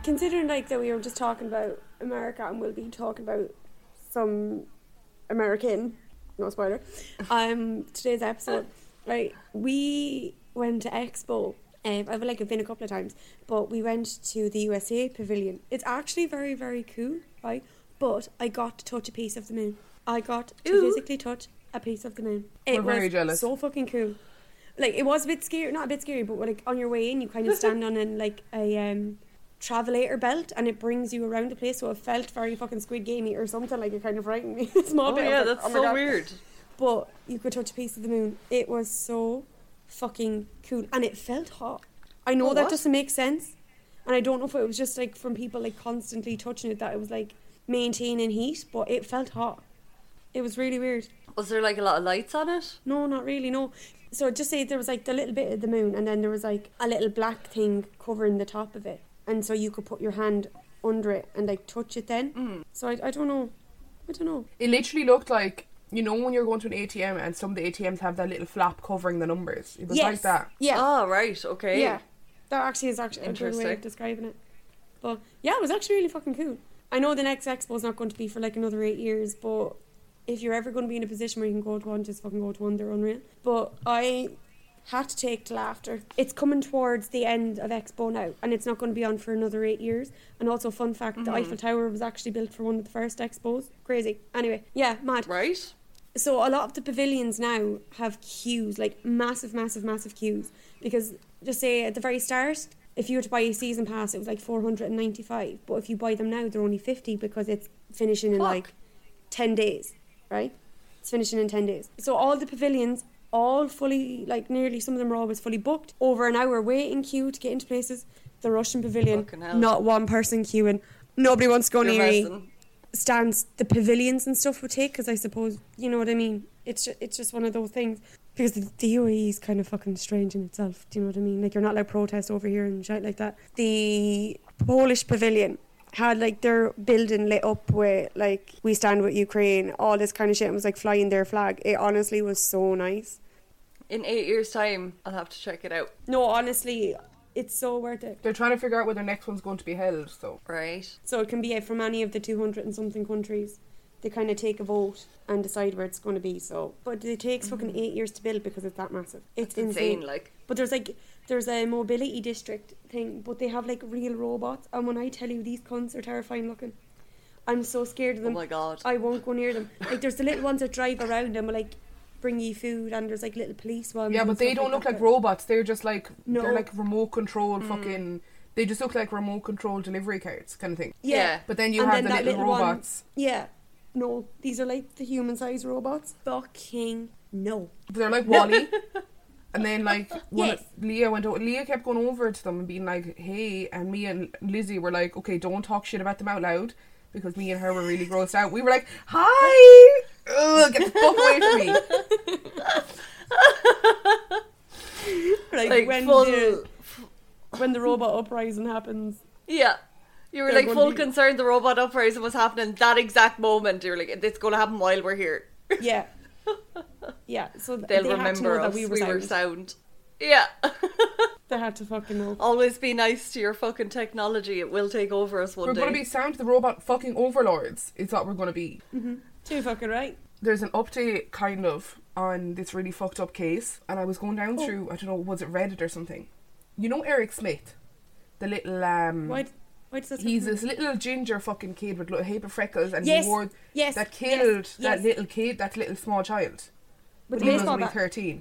considering like that we were just talking about America and we'll be talking about some American, no spoiler, today's episode, right, we went to Expo. I've been a couple of times, but we went to the USA Pavilion. It's actually very, very cool, right? But I got to touch a piece of the moon. I got to physically touch a piece of the moon. It We're very jealous. So fucking cool. Like, it was a bit scary, not a bit scary, but like on your way in, you kind of stand on a travelator belt and it brings you around the place, so it felt very fucking Squid Gamey or something. Like, it kind of frightened me a small bit. Yeah, like, that's oh my so God. weird. But you could touch a piece of the moon. It was so fucking cool, and it felt hot. I know that doesn't make sense, and I don't know if it was just like from people like constantly touching it that it was like maintaining heat, but it felt hot. It was really weird. Was there like a lot of lights on it? No, not really, no. So just say there was like the little bit of the moon, and then there was like a little black thing covering the top of it, and so you could put your hand under it and like touch it then. So I don't know. It literally looked like, you know, when you're going to an ATM and some of the ATMs have that little flap covering the numbers. It was like that. Yeah. Oh, right, okay. Yeah. That actually is actually a good way of describing it. But yeah, it was actually really fucking cool. I know the next expo is not going to be for like another 8 years, but if you're ever going to be in a position where you can go to one, just fucking go to one. They're unreal. But I had to take till after. It's coming towards the end of expo now, and it's not going to be on for another 8 years. And also, fun fact, the Eiffel Tower was actually built for one of the first expos. Crazy. Anyway, yeah, mad. Right. So a lot of the pavilions now have queues, like massive queues, because just say at the very start, if you were to buy a season pass, it was like 495, but if you buy them now, they're only 50 because it's finishing in like 10 days, right? It's finishing in 10 days. So all the pavilions, all fully, like nearly some of them are always fully booked, over an hour waiting queue to get into places. The Russian pavilion, not one person queuing, nobody wants to go near me. Stands the pavilions and stuff would take, because I suppose, you know what I mean, it's just one of those things, because the UAE is kind of fucking strange in itself, do you know what I mean? Like, you're not allowed to protest over here and shit like that. The Polish pavilion had like their building lit up with like "We Stand With Ukraine," all this kind of shit, and was like flying their flag. It honestly was so nice. In 8 years' time, I'll have to check it out. No, honestly, it's so worth it. They're trying to figure out where their next one's going to be held, so. Right. So it can be from any of the 200 and something countries. They kind of take a vote and decide where it's going to be. So, but it takes fucking 8 years to build because it's that massive. It's insane. Like. But there's a mobility district thing, but they have like real robots. And when I tell you, these cunts are terrifying looking. I'm so scared of them. Oh my God. I won't go near them. Like, there's the little ones that drive around and will like bring you food, and there's like little police ones. Yeah, but they don't look like robots. They're just like, no. They're like remote control fucking, they just look like remote control delivery carts kind of thing. Yeah. But then you have the little robots. Yeah. No, these are like the human-sized robots. Fucking no. They're like WALL-E. And then like Leah kept going over to them and being like, hey, and me and Lizzie were like, okay, don't talk shit about them out loud, because me and her were really grossed out. We were like, hi! Ugh, get the fuck away from me. like when the robot uprising happens. Yeah. You were like full concerned the robot uprising was happening that exact moment. You were like, it's going to happen while we're here. Yeah. Yeah, so they'll they remember had to know us. that we were sound. Yeah. They had to fucking know. Always be nice to your fucking technology. It will take over us one day. We're going to be sound to the robot fucking overlords. Is what we're going to be. Mm-hmm. Too fucking right. There's an update kind of on this really fucked up case, and I was going down through, I don't know, was it Reddit or something? You know Eric Smith, the little Why does that he's this little ginger fucking kid with little heap of freckles, and yes, he wore yes, that killed yes, that little kid, that little small child. With he was only 13.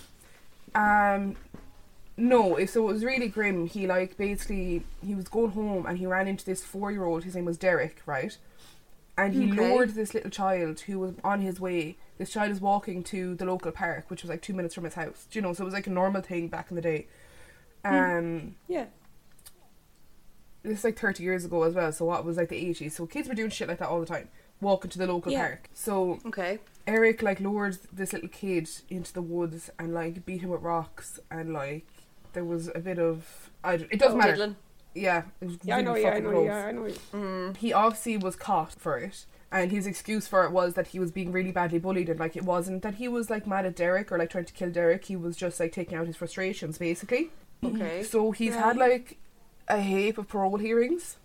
No, so it was really grim. He like basically he was going home and he ran into this 4-year-old. His name was Derek, right? And he lured this little child who was on his way. This child is walking to the local park, which was like 2 minutes from his house. Do you know? So it was like a normal thing back in the day. Yeah. This is like 30 years ago as well. So what was like the 80s? So kids were doing shit like that all the time, walking to the local park. So Eric like lured this little kid into the woods and like beat him with rocks, and like there was a bit of it doesn't matter. Diddling. Yeah, it was really I know. He obviously was caught for it, and his excuse for it was that he was being really badly bullied, and like it wasn't that he was like mad at Derek or like trying to kill Derek. He was just like taking out his frustrations basically. Okay. So he's had like a heap of parole hearings,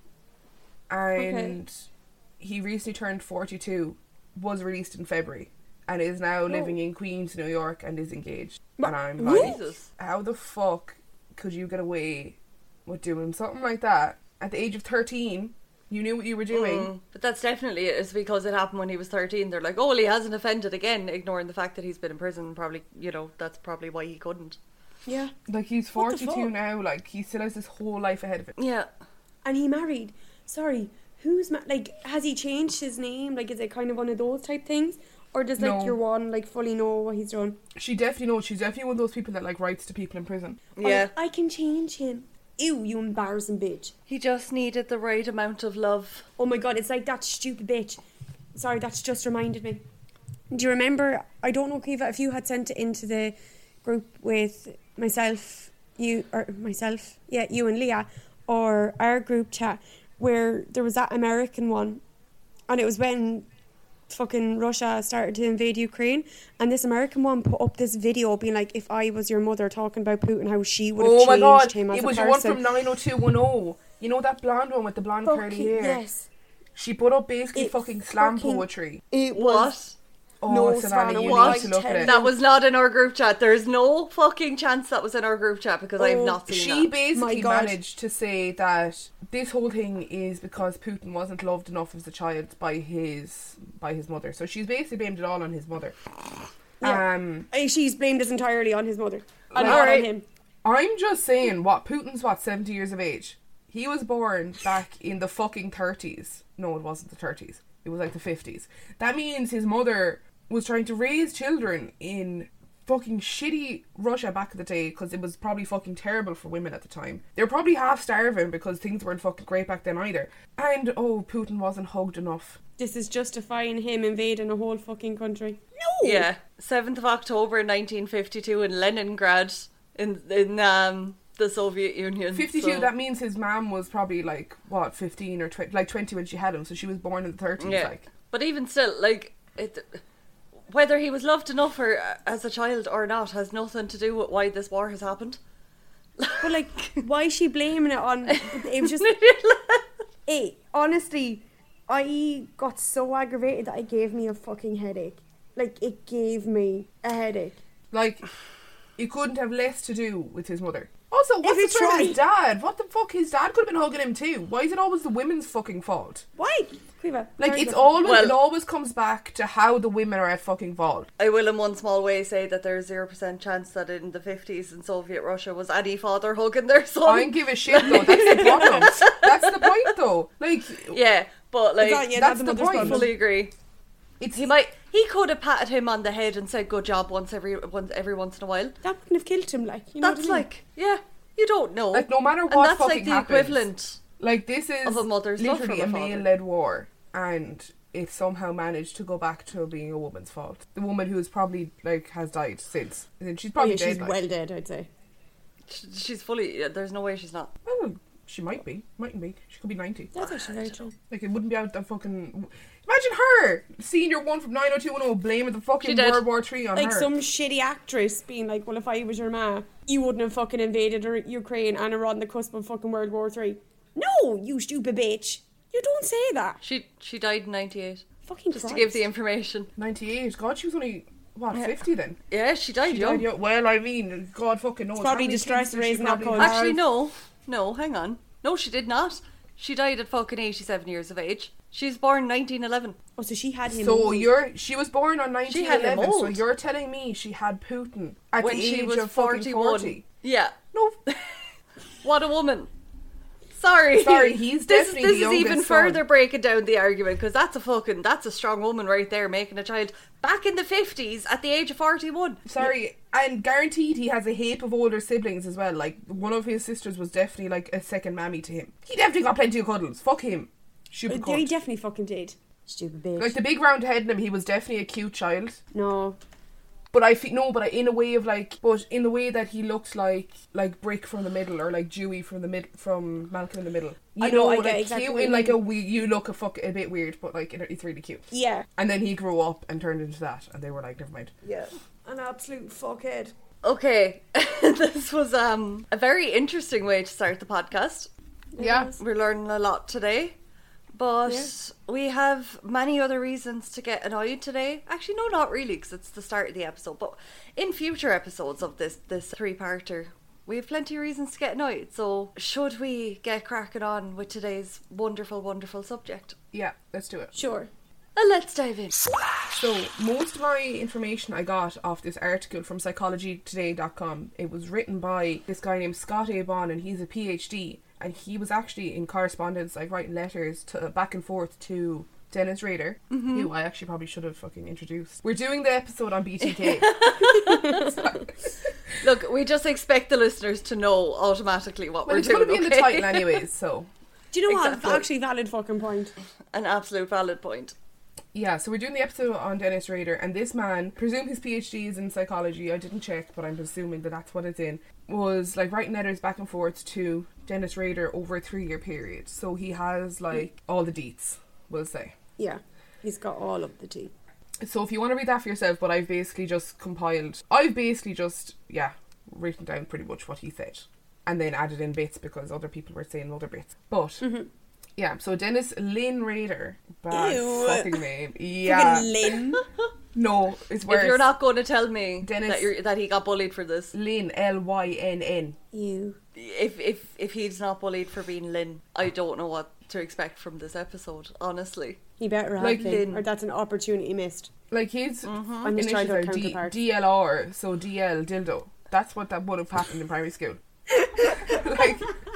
and he recently turned 42, was released in February, and is now living in Queens, New York, and is engaged. And I'm like, how the fuck could you get away with doing something like that at the age of 13? You knew what you were doing. But that's definitely it. It's because it happened when he was 13. They're like, oh, well, he hasn't offended again, ignoring the fact that he's been in prison. Probably, you know, that's probably why he couldn't. Yeah. Like, he's 42 now. Like, he still has his whole life ahead of him. Yeah. And he married. Sorry, who's like? Has he changed his name? Like, is it kind of one of those type things, or does like your one like fully know what he's done? She definitely knows. She's definitely one of those people that like writes to people in prison. Yeah. I can change him. Ew, you embarrassing bitch. He just needed the right amount of love. Oh my god, it's like that stupid bitch. Sorry, that's just reminded me. Do you remember, I don't know, Kiva, if you had sent it into the group with myself, you and Leah, or our group chat, where there was that American one, and it was when fucking Russia started to invade Ukraine, and this American one put up this video being like, if I was your mother, talking about Putin, how she would have changed him as a person. It was your one from 90210. You know that blonde one with the blonde curly hair? Yes. She put up basically fucking slam poetry. It was... Oh, no, Savannah, you need to look at it. That was not in our group chat. There's no fucking chance that was in our group chat, because I have not seen that. She basically managed to say that this whole thing is because Putin wasn't loved enough as a child by his mother. So she's basically blamed it all on his mother. Yeah. She's blamed this entirely on his mother. And not on him. I'm just saying, Putin's 70 years of age. He was born back in the fucking 30s. No, it wasn't the 30s. It was like the 50s. That means his mother was trying to raise children in fucking shitty Russia back in the day, because it was probably fucking terrible for women at the time. They were probably half starving because things weren't fucking great back then either. And Putin wasn't hugged enough. This is justifying him invading a whole fucking country. No! Yeah. 7th of October 1952 in Leningrad in the Soviet Union. 52, that means his mom was probably 15 or 20 when she had him, so she was born in the 30s. Yeah. But even still, whether he was loved enough as a child or not has nothing to do with why this war has happened. But why is she blaming it on... It was just... honestly, I got so aggravated that it gave me a fucking headache. It gave me a headache. It couldn't have less to do with his mother. Also, what's the story with his dad? What the fuck? His dad could have been hugging him too. Why is it always the women's fucking fault? Why? Quiva, it always comes back to how the women are at fucking fault. I will in one small way say that there's 0% chance that in the 50s in Soviet Russia was any father hugging their son. I don't give a shit though. That's the problem. That's the point though. Yeah, but that's the point. I fully agree. He could have patted him on the head and said good job every once in a while. That wouldn't have killed him, you know that's what I mean? Yeah, you don't know. No matter what, and that's fucking the happens, equivalent. This is of a mother's literally love a from a male-led war, and it somehow managed to go back to being a woman's fault. The woman who is probably has died since. She's probably dead. She's well dead, I'd say. She's fully. There's no way she's not. Well, she might be. Mightn't be. She could be 90. That's actually very true. It wouldn't be out that fucking... Imagine her, senior one from 90210, blaming the fucking World War III on her. Some shitty actress being like, well, if I was your ma, you wouldn't have fucking invaded Ukraine and are on the cusp of fucking World War III. No, you stupid bitch. You don't say that. She died in 98. Fucking Just Christ. To give the information. 98? God, she was only... 50 then? Yeah, she died young. Well, I mean, God fucking knows. It's probably distressed raising that code. Actually, no, hang on. No, she did not. She died at fucking 87 years of age. She was born 1911. Oh, so she had him. So she was born on 1911. So you're telling me she had Putin at when the she age was of 40? Yeah. No. What a woman. Sorry, he's definitely this the is even son. further breaking down the argument, because that's a strong woman right there making a child back in the 50s at the age of 41. Sorry, and guaranteed he has a heap of older siblings as well. One of his sisters was definitely a second mammy to him. He definitely got plenty of cuddles. Fuck him. Stupid cunt. He definitely fucking did. Stupid bitch. The big round head in him, he was definitely a cute child. No. But in a way of but in the way that he looks like Brick from the Middle, or Dewey from Malcolm in the Middle. I get exactly cute in you look a bit weird, but it's really cute. Yeah. And then he grew up and turned into that, and they were never mind. Yeah. An absolute fuckhead. Okay, this was a very interesting way to start the podcast. Yeah. We're learning a lot today. But we have many other reasons to get annoyed today. Actually, no, not really, because it's the start of the episode. But in future episodes of this three-parter, we have plenty of reasons to get annoyed. So should we get cracking on with today's wonderful, wonderful subject? Yeah, let's do it. Sure. Let's dive in. So, most of my information I got off this article from psychologytoday.com. It was written by this guy named Scott A. Bond, and he's a PhD. And he was actually in correspondence, like writing letters to back and forth to Dennis Rader, who I actually probably should have fucking introduced. We're doing the episode on BTK. Look, we just expect the listeners to know automatically what we're doing. It's going to be in the title anyways, so. Do you know Exactly. what? Actually, valid fucking point. An absolute valid point. Yeah, so we're doing the episode on Dennis Rader, and this man, presume his PhD is in psychology, I didn't check, but I'm assuming that that's what it's in, was like writing letters back and forth to Dennis Rader over a 3-year period. So he has like all the deets, we'll say. Yeah, he's got all of the tea. So if you want to read that for yourself, but I've basically just written down pretty much what he said. And then added in bits because other people were saying other bits. But, yeah, so Dennis Lynn Rader. Bad Ew. fucking name. Yeah. Fucking Lynn. No, it's worse. If you're not going to tell me Dennis- that he got bullied for this, Lynn, Lynn. You. if he's not bullied for being Lynn, I don't know what to expect from this episode, honestly. He better have Like been, Lynn. or that's an opportunity missed. Like his I'm his initials childhood are counterpart. DLR, so DL, dildo. That's what that would have happened in primary school. Like,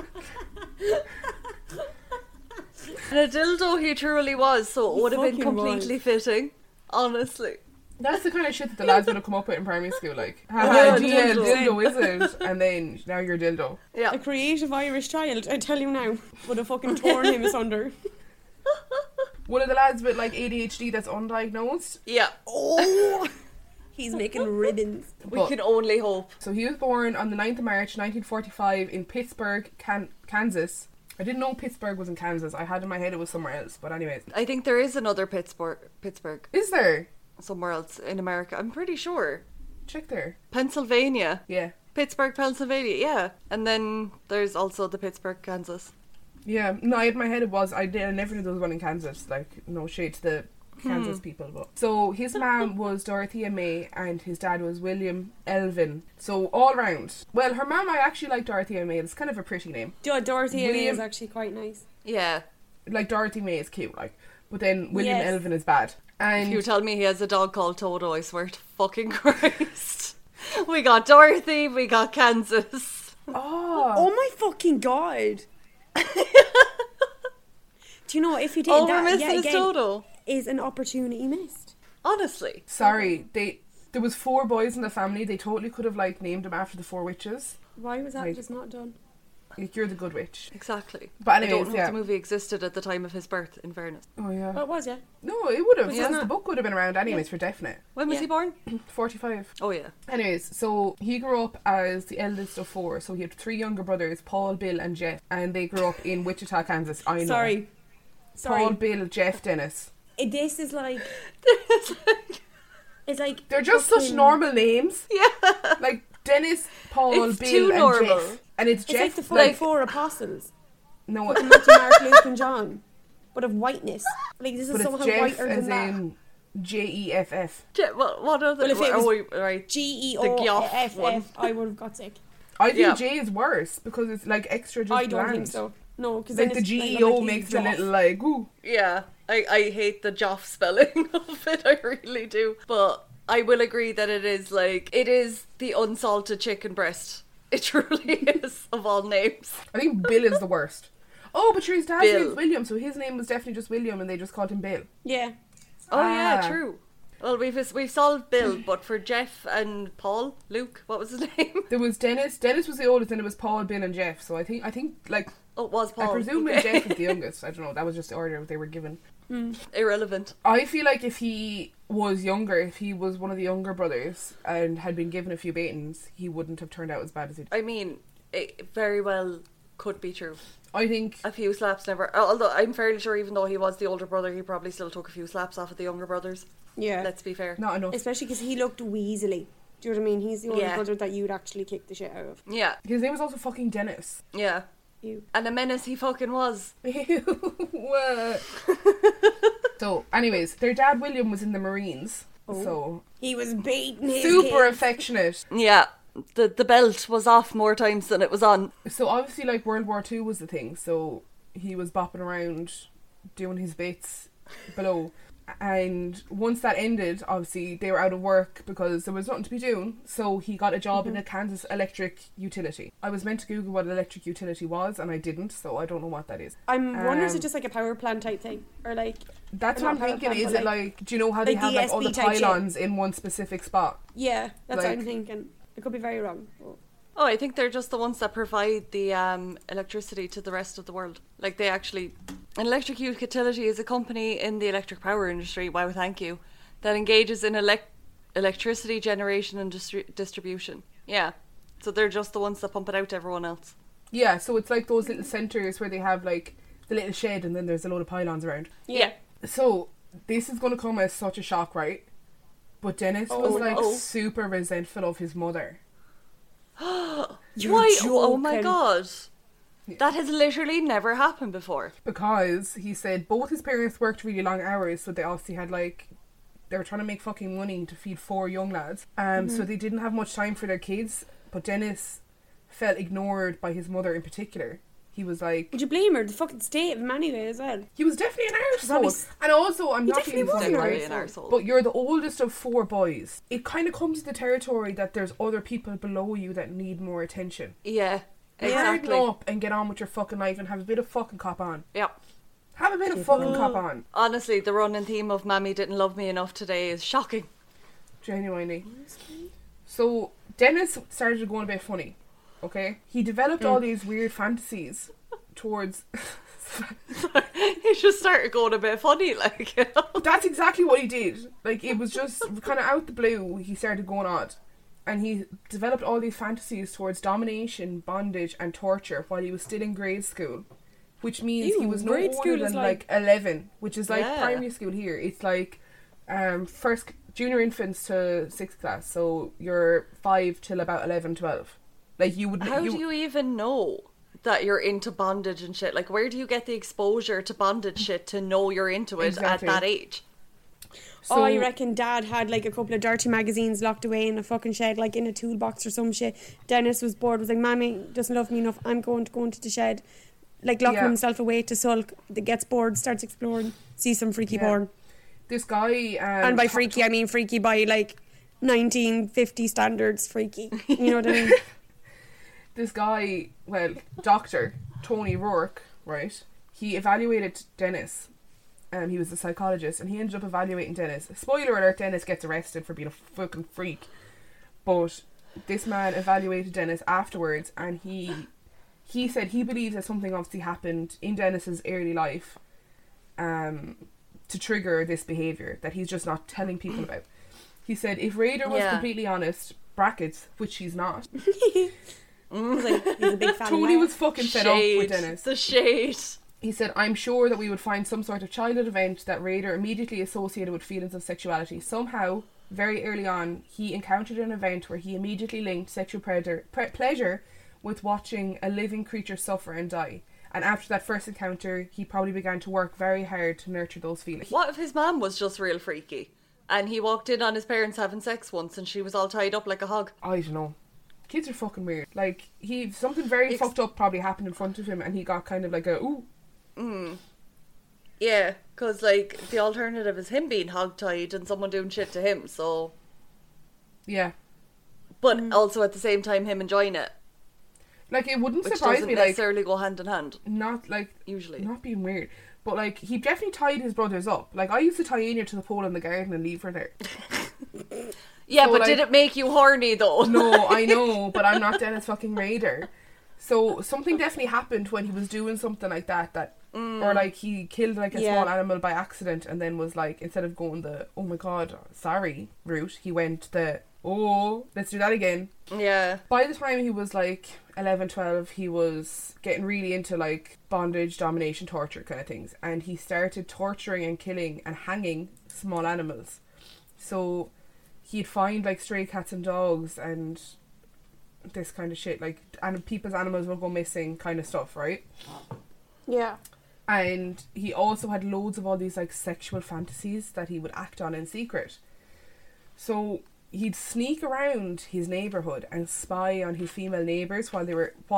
And a dildo he truly was, so it He would have been fucking completely fitting, honestly. that's the kind of shit that the lads would have come up with in primary school. Like, Yeah, haha, DL, dildo. dildo, is it? And then, now you're dildo. Yeah. A creative Irish child, I tell you now, would have fucking torn him asunder. One of the lads with like ADHD that's undiagnosed. Yeah. Oh! He's making ribbons. We But- can only hope. So he was born on the 9th of March 1945 in Pittsburgh, Kansas. I didn't know Pittsburgh was in Kansas. I had in my head it was somewhere else. But anyways. I think there is another Pittsburgh Is there? somewhere else in America. I'm pretty sure. Check there. Pennsylvania. Yeah. Pittsburgh, Pennsylvania, yeah. And then there's also the Pittsburgh, Kansas. Yeah. No, I had in my head it was. I never knew there was one in Kansas. Like, no shade to the Kansas people. But so his mom was Dorothea May and his dad was William Elvin. So all round. Well, her mom, I actually like Dorothea May. It's kind of a pretty name. Dorothy William- is actually quite nice. Yeah. Like, Dorothy May is cute, like. But then William Yes. Elvin is bad. And If you tell me he has a dog called Toto, I swear to fucking Christ. We got Dorothy, we got Kansas. Oh my fucking god! Do you know what, if you did All that, we're missing yet is again, Toto. is an opportunity missed. Honestly. sorry, there was 4 boys in the family. They totally could have like named them after the 4 witches. Why was that Like- just not done? Like, you're the good witch. Exactly. But I anyways, don't know yeah. if the movie existed at the time of his birth, in fairness. Oh yeah. Well, it was, yeah. No, it would have. Was it Because not? the book would have been around anyways for definite. When was Yeah. he born? 45. Oh, yeah. Anyways, so he grew up as the eldest of 4. So he had 3 younger brothers, Paul, Bill, and Jeff, and they grew up in Wichita, Kansas. I know. Sorry. Paul, Bill, Jeff, Dennis. This is like... It's like... They're just such fucking- normal names. Yeah. Like Dennis, Paul, It's Bill, too and normal. Jeff. And it's It's Jeff. like the 44 apostles. no, Matthew, Mark, Luke and John. But of whiteness. Like, this is but somehow it's Jeff whiter as than that. in Jeff. What other... Well, if it was- right. G-E-O-F-F, one. I would have got sick. I think Yeah. J is worse because it's like extra just I don't bland. think so. No, because Like the GEO makes it a little like, ooh. Yeah. I hate the Joff spelling of it, I really do. But I will agree that it is the unsalted chicken breast. It truly is, of all names. I think Bill is the worst. Oh, but sure, his dad's Bill. name's William, so his name was definitely just William and they just called him Bill. Yeah. Oh yeah, Ah. true. Well, we've solved Bill, but for Jeff and Paul, Luke, what was his name? There was Dennis. Dennis was the oldest, and it was Paul, Bill, and Jeff. So I think like Oh, it was Paul. I presume Okay. Jeff is the youngest. I don't know. That was just the order they were given. Irrelevant. I feel like if he was younger, if he was one of the younger brothers and had been given a few beatings, he wouldn't have turned out as bad as he did. I mean, it very well could be true. I think A few slaps never... Although I'm fairly sure even though he was the older brother, he probably still took a few slaps off of the younger brothers. Yeah. Let's be fair. not enough. Especially because he looked weaselly. Do you know what I mean? He's the only Yeah. brother that you'd actually kick the shit out of. Yeah, His name was also fucking Dennis. yeah. Ew. And a menace he fucking was. Ew. So, anyways, their dad William was in the Marines. Oh. So he was beating his super kids. affectionate. Yeah. The belt was off more times than it was on. So obviously, like, World War II was the thing. So he was bopping around, doing his bits below. And once that ended, obviously, they were out of work because there was nothing to be doing. So he got a job in a Kansas electric utility. I was meant to Google what an electric utility was, and I didn't, so I don't know what that is. I'm wondering, is it just like a power plant type thing? Or like... That's what I'm thinking. Is it like... Do you know how they like have like all the DSP type pylons in one specific spot? Yeah, that's what Like- I'm thinking. I could be very wrong. But... Oh, I think they're just the ones that provide the electricity to the rest of the world. Like, they actually... An electric utility is a company in the electric power industry, wow, thank you, that engages in electricity generation and distribution. Yeah. So they're just the ones that pump it out to everyone else. Yeah, so it's like those little centres where they have like the little shed and then there's a load of pylons around. Yeah. So this is going to come as such a shock, right? But Dennis was like super resentful of his mother. You're Why? joking. Oh my god. That has literally never happened before. Because he said both his parents worked really long hours, so they obviously had like... They were trying to make fucking money to feed 4 young lads. So they didn't have much time for their kids. But Dennis felt ignored by his mother in particular. He was like... Would you blame her? The fucking state of him anyway as well. He was definitely an Probably arsehole. And also, I'm not definitely being was funny, an right? An arsehole. But you're the oldest of 4 boys. It kind of comes to the territory that there's other people below you that need more attention. Yeah, Harden exactly. up and get on with your fucking life and have a bit of fucking cop on. Yep. Have a bit of fucking cop on. Honestly, the running theme of Mammy didn't love me enough today is shocking. Genuinely. So, Dennis started going a bit funny. Okay? He developed all these weird fantasies towards... He just started going a bit funny, like, you know? That's exactly what he did. Like, it was just kind of out the blue, he started going odd. And he developed all these fantasies towards domination, bondage, and torture while he was still in grade school. Which means he was no grade older school than is like 11, which is like Yeah. primary school here. It's like first junior infants to 6th class. So you're 5 till about 11, 12. Like you would... How do you even know that you're into bondage and shit? Like, where do you get the exposure to bondage shit to know you're into it Exactly. at that age? So, I reckon Dad had like a couple of dirty magazines locked away in a fucking shed, like in a toolbox or some shit. Dennis was bored, was like, Mammy doesn't love me enough, I'm going to go into the shed. Like locking himself away to sulk, gets bored, starts exploring, sees some freaky porn. this guy... And by freaky, I mean freaky by like 1950 standards freaky. You know what I mean? This guy, well, Dr. Tony Rourke, right? He evaluated Dennis. He was a psychologist, and he ended up evaluating Dennis. Spoiler alert, Dennis gets arrested for being a fucking freak. But this man evaluated Dennis afterwards, and he said he believes that something obviously happened in Dennis's early life to trigger this behaviour that he's just not telling people about. He said if Raider was completely honest, brackets, which he's not... He's like, he's a big fan Tony of was fucking fed up with Dennis. The shade. He said, I'm sure that we would find some sort of childhood event that Raider immediately associated with feelings of sexuality. Somehow, very early on, he encountered an event where he immediately linked sexual pleasure with watching a living creature suffer and die. And after that first encounter, he probably began to work very hard to nurture those feelings. What if his mum was just real freaky? And he walked in on his parents having sex once and she was all tied up like a hog? I don't know. Kids are fucking weird. Like, something very fucked up probably happened in front of him and he got kind of like a, ooh. Yeah, because, like, the alternative is him being hog-tied and someone doing shit to him, so... Yeah. But also at the same time him enjoying it. Like, it wouldn't Which surprise doesn't me, like... necessarily go hand in hand. Not, like... Usually. Not being weird. But, like, he definitely tied his brothers up. Like, I used to tie Anya to the pole in the garden and leave her there. Yeah, So, but like, did it make you horny, though? No, I know, but I'm not Dennis fucking Raider. So, something definitely happened when he was doing something like that or, like, he killed, like, a small animal by accident and then was, like, instead of going the, oh my god, sorry route, he went the, oh, let's do that again. Yeah. By the time he was, like, 11, 12, he was getting really into, like, bondage, domination, torture kind of things. And he started torturing and killing and hanging small animals. So he'd find, like, stray cats and dogs and this kind of shit, like, and people's animals will go missing kind of stuff, right? Yeah. And he also had loads of all these, like, sexual fantasies that he would act on in secret. So he'd sneak around his neighbourhood and spy on his female neighbours while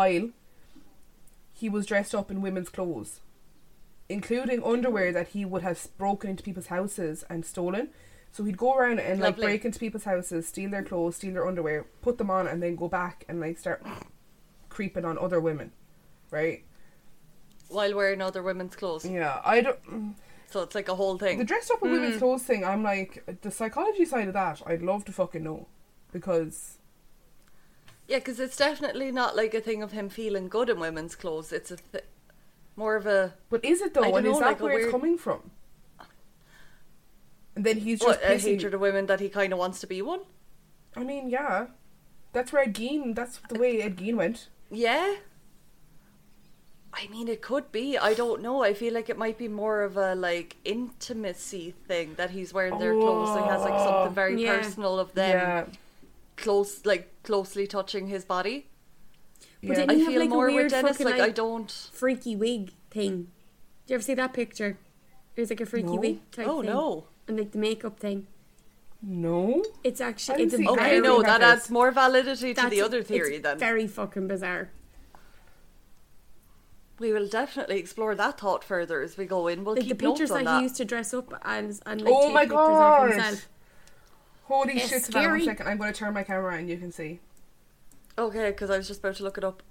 he was dressed up in women's clothes, including underwear that he would have broken into people's houses and stolen. So he'd go around and like break into people's houses, steal their clothes, steal their underwear, put them on, and then go back and like start creeping on other women, right? While wearing other women's clothes. Yeah, I don't. So it's like a whole thing. The dressed up in women's clothes thing, I'm like, the psychology side of that, I'd love to fucking know, because. Yeah, because it's definitely not like a thing of him feeling good in women's clothes. It's more of a. But is it though? And is that like where it's coming from? And then he's just a hatred of women that he kind of wants to be one. I mean, yeah, that's where Ed Gein. That's the way Ed Gein went. Yeah. I mean, it could be. I don't know. I feel like it might be more of a like intimacy thing that he's wearing their clothes. So he has like something very personal of them, closely touching his body. But didn't he have like a weird Dennis, fucking, like I don't freaky wig thing? Do you ever see that picture? It was like a freaky wig type thing. Oh no. And like the makeup thing. No. It's actually okay. No, that adds more validity to the other theory. Then very fucking bizarre. We will definitely explore that thought further as we go in. We'll like keep the pictures notes on that he used to dress up and like oh take my pictures god! of himself. Holy shit! Scary. One second, I'm going to turn my camera and you can see. Okay, because I was just about to look it up.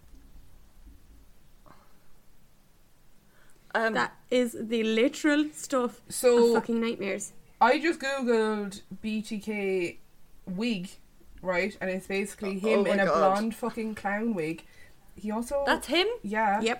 That is the literal stuff of fucking nightmares. I just googled BTK wig, right? And it's basically him in a blonde fucking clown wig. He also... That's him? Yeah. Yep.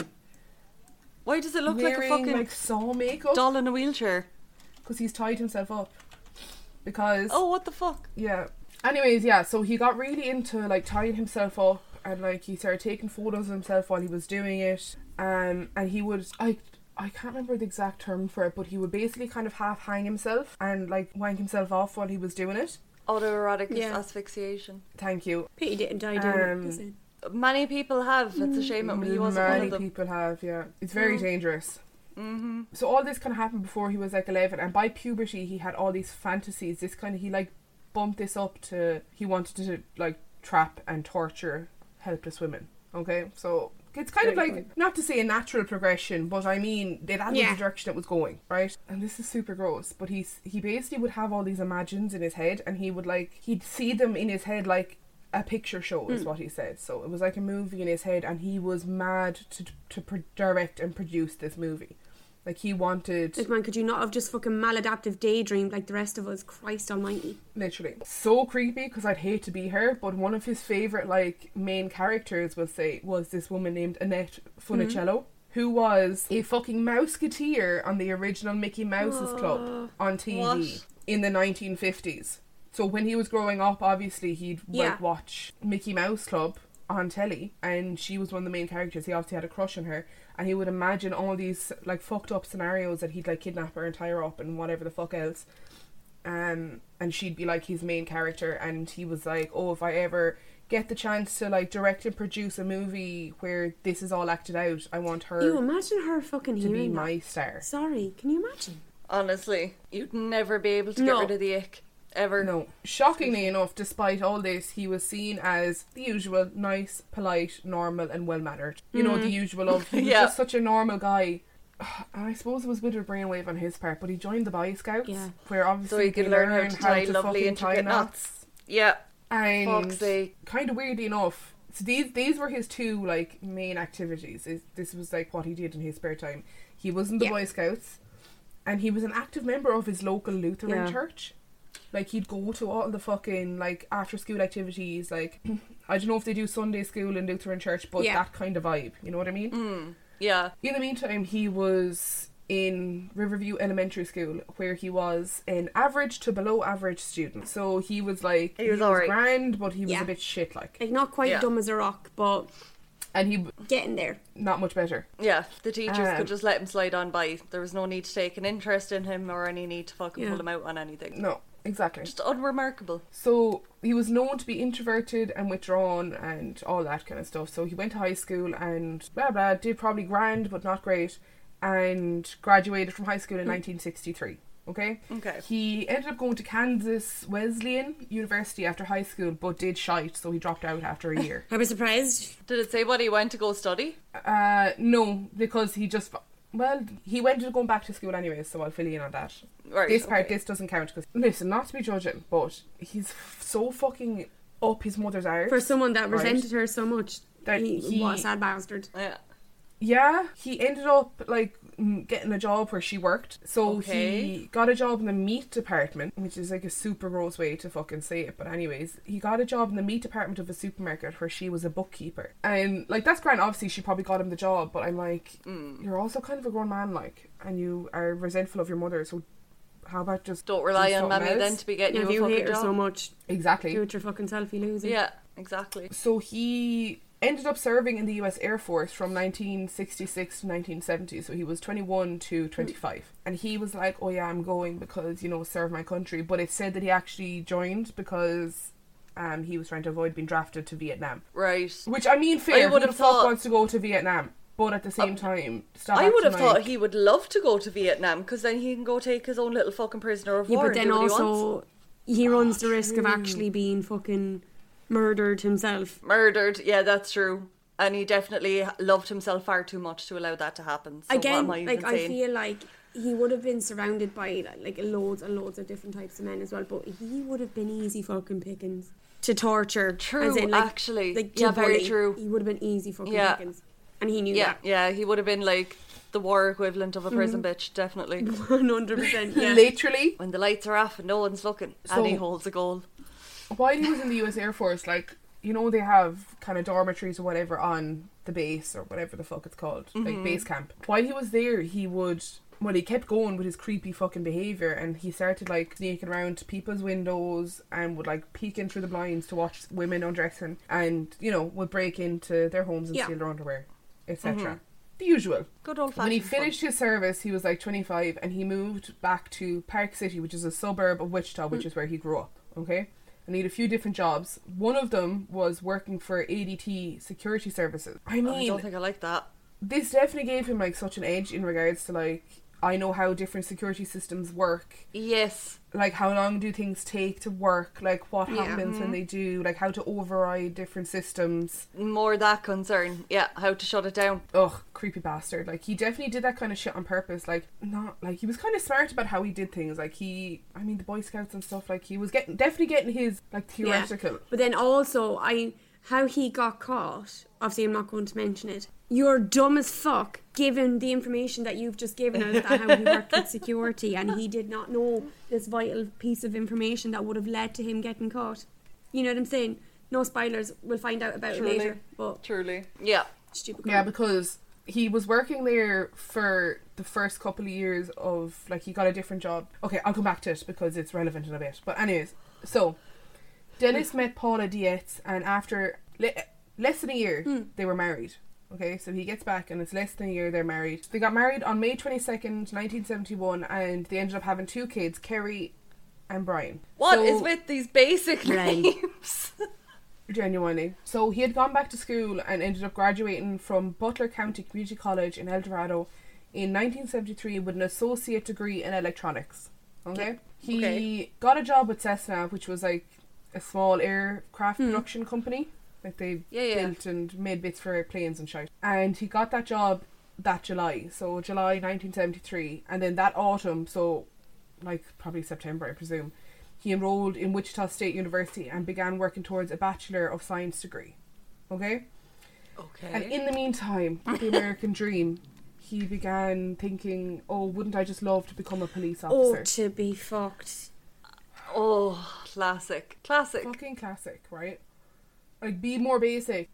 Why does it look like a fucking like Saw makeup? doll in a wheelchair? Because he's tied himself up. Because... Oh, what the fuck? Yeah. Anyways, yeah, so he got really into like tying himself up and like he started taking photos of himself while he was doing it. And he would... I can't remember the exact term for it, but he would basically kind of half hang himself and like wank himself off while he was doing it. Autoerotic asphyxiation. Thank you. Pity didn't die doing it. Many people have. It's a shame that he wasn't one of them. Many people have, yeah. It's very dangerous. Mm-hmm. So all this kind of happened before he was like 11, and by puberty he had all these fantasies. He like bumped this up to he wanted to like trap and torture helpless women. Okay, so it's kind of like, not to say a natural progression, but I mean that was the direction it was going, right? And this is super gross, but he basically would have all these imagines in his head, and he'd see them in his head like a picture show is what he said. So it was like a movie in his head, and he was mad to direct and produce this movie. Like he wanted... Like, man, could you not have just fucking maladaptive daydreamed like the rest of us? Christ almighty. Literally. So creepy, because I'd hate to be her, but one of his favourite like main characters was this woman named Annette Funicello, who was a fucking Mouseketeer on the original Mickey Mouse's Club on TV in the 1950s. So when he was growing up, obviously he'd like watch Mickey Mouse Club on telly, and she was one of the main characters. He obviously had a crush on her, and he would imagine all these like fucked up scenarios that he'd like kidnap her and tie her up and whatever the fuck else, and she'd be like his main character. And he was like, oh, if I ever get the chance to like direct and produce a movie where this is all acted out, I want her imagine her fucking to be hearing my that. star. Sorry, can you imagine? Honestly, you'd never be able to get rid of the ick. Ever. No. Shockingly enough, despite all this, he was seen as the usual nice, polite, normal and well-mannered. You know, the usual of, he was just such a normal guy. And I suppose it was a bit of a brainwave on his part, but he joined the Boy Scouts, where obviously so he could learn how to tie lovely intricate knots. Yeah. And kind of weirdly enough, so these were his two like main activities. This was like what he did in his spare time. He was in the Boy Scouts, and he was an active member of his local Lutheran church. Like, he'd go to all the fucking, like, after-school activities, like, I don't know if they do Sunday school in Lutheran church, but that kind of vibe, you know what I mean? Yeah. In the meantime, he was in Riverview Elementary School, where he was an average to below average student. So he was, like, he was grand, but he was a bit shit, like. Like, not quite dumb as a rock, but... And he... Getting there. Not much better. Yeah, the teachers could just let him slide on by. There was no need to take an interest in him or any need to fucking pull him out on anything. No. Exactly. Just unremarkable. So he was known to be introverted and withdrawn and all that kind of stuff. So he went to high school and blah blah, did probably grand but not great, and graduated from high school in 1963. Okay? He ended up going to Kansas Wesleyan University after high school, but did shite, so he dropped out after a year. I was surprised. Did it say what he went to go study? No, because he just... Well, he went to going back to school anyway, so I'll fill you in on that. Right, this part, this doesn't count, because... Listen, not to be judging, but he's so fucking up his mother's arse. For someone that resented her so much, that he what a sad bastard. Yeah, he ended up, like, getting a job where she worked. So he got a job in the meat department, which is like a super gross way to fucking say it. But anyways, he got a job in the meat department of a supermarket where she was a bookkeeper. And, like, that's grand. Obviously, she probably got him the job. But I'm like, you're also kind of a grown man, like, and you are resentful of your mother. So how about just... Don't rely on Mammy then to be getting you a fucking hate her job. so much. Exactly. Do it your fucking self, you lose it. Yeah, exactly. So he... ended up serving in the US Air Force from 1966 to 1970, so he was 21 to 25. And he was like, oh yeah, I'm going because, you know, serve my country. But it said that he actually joined because he was trying to avoid being drafted to Vietnam. Right. Which, I mean, fair. Who the fuck wants to go to Vietnam? But at the same time, I would have thought he would love to go to Vietnam, because then he can go take his own little fucking prisoner of war. Yeah, but then also he runs the risk true. of actually being fucking murdered himself. Yeah, that's true. And he definitely loved himself far too much to allow that to happen. So Again, what am I like, even saying? I feel like he would have been surrounded by like loads and loads of different types of men as well, but he would have been easy fucking pickings to torture. True, as in, like, actually. Like, yeah, bully. very true. He would have been easy fucking pickings. And he knew that. Yeah, he would have been like the war equivalent of a prison bitch, definitely. 100%, yeah. Literally. When the lights are off and no one's looking, and he holds a goal. While he was in the US Air Force, like, you know, they have kind of dormitories or whatever on the base or whatever the fuck it's called, like base camp. While he was there, he kept going with his creepy fucking behaviour, and he started like sneaking around to people's windows and would like peek in through the blinds to watch women undressing, and, you know, would break into their homes and steal their underwear, etc. The usual. Good old fashioned. When he finished his service, he was like 25, and he moved back to Park City, which is a suburb of Wichita, which is where he grew up. Okay. And he had a few different jobs. One of them was working for ADT Security Services. I mean, I don't think I like that. This definitely gave him like such an edge in regards to like, I know how different security systems work. Yes. Like, how long do things take to work? Like, what happens when they do? Like, how to override different systems. More that concern. Yeah, how to shut it down. Ugh, creepy bastard. Like, he definitely did that kind of shit on purpose. Like, not, like, he was kind of smart about how he did things. Like, the Boy Scouts and stuff, like, he was definitely getting his, like, theoretical. Yeah. But then also, how he got caught, obviously I'm not going to mention it. You're dumb as fuck, given the information that you've just given us about how he worked with security, and he did not know this vital piece of information that would have led to him getting caught. You know what I'm saying? No spoilers, we'll find out about it later. But truly. Yeah. Stupid. Yeah, because he was working there for the first couple of years of, like, he got a different job. Okay, I'll come back to it because it's relevant in a bit. But anyways, so Dennis met Paula Dietz, and after less than a year, they were married. Okay, so he gets back and it's less than a year they're married. They got married on May 22nd, 1971, and they ended up having 2 kids, Kerry and Brian. What is with these basic names? Genuinely. So he had gone back to school and ended up graduating from Butler County Community College in El Dorado in 1973 with an associate degree in electronics. Okay? He got a job with Cessna, which was like a small aircraft production company. Like, they built and made bits for planes and shit. And he got that job that July. So July 1973. And then that autumn, so like probably September I presume, he enrolled in Wichita State University and began working towards a Bachelor of Science degree. Okay? And in the meantime, the American dream, he began thinking, oh, wouldn't I just love to become a police officer? Oh, to be fucked. Oh, classic. Fucking classic, right? Like, be more basic.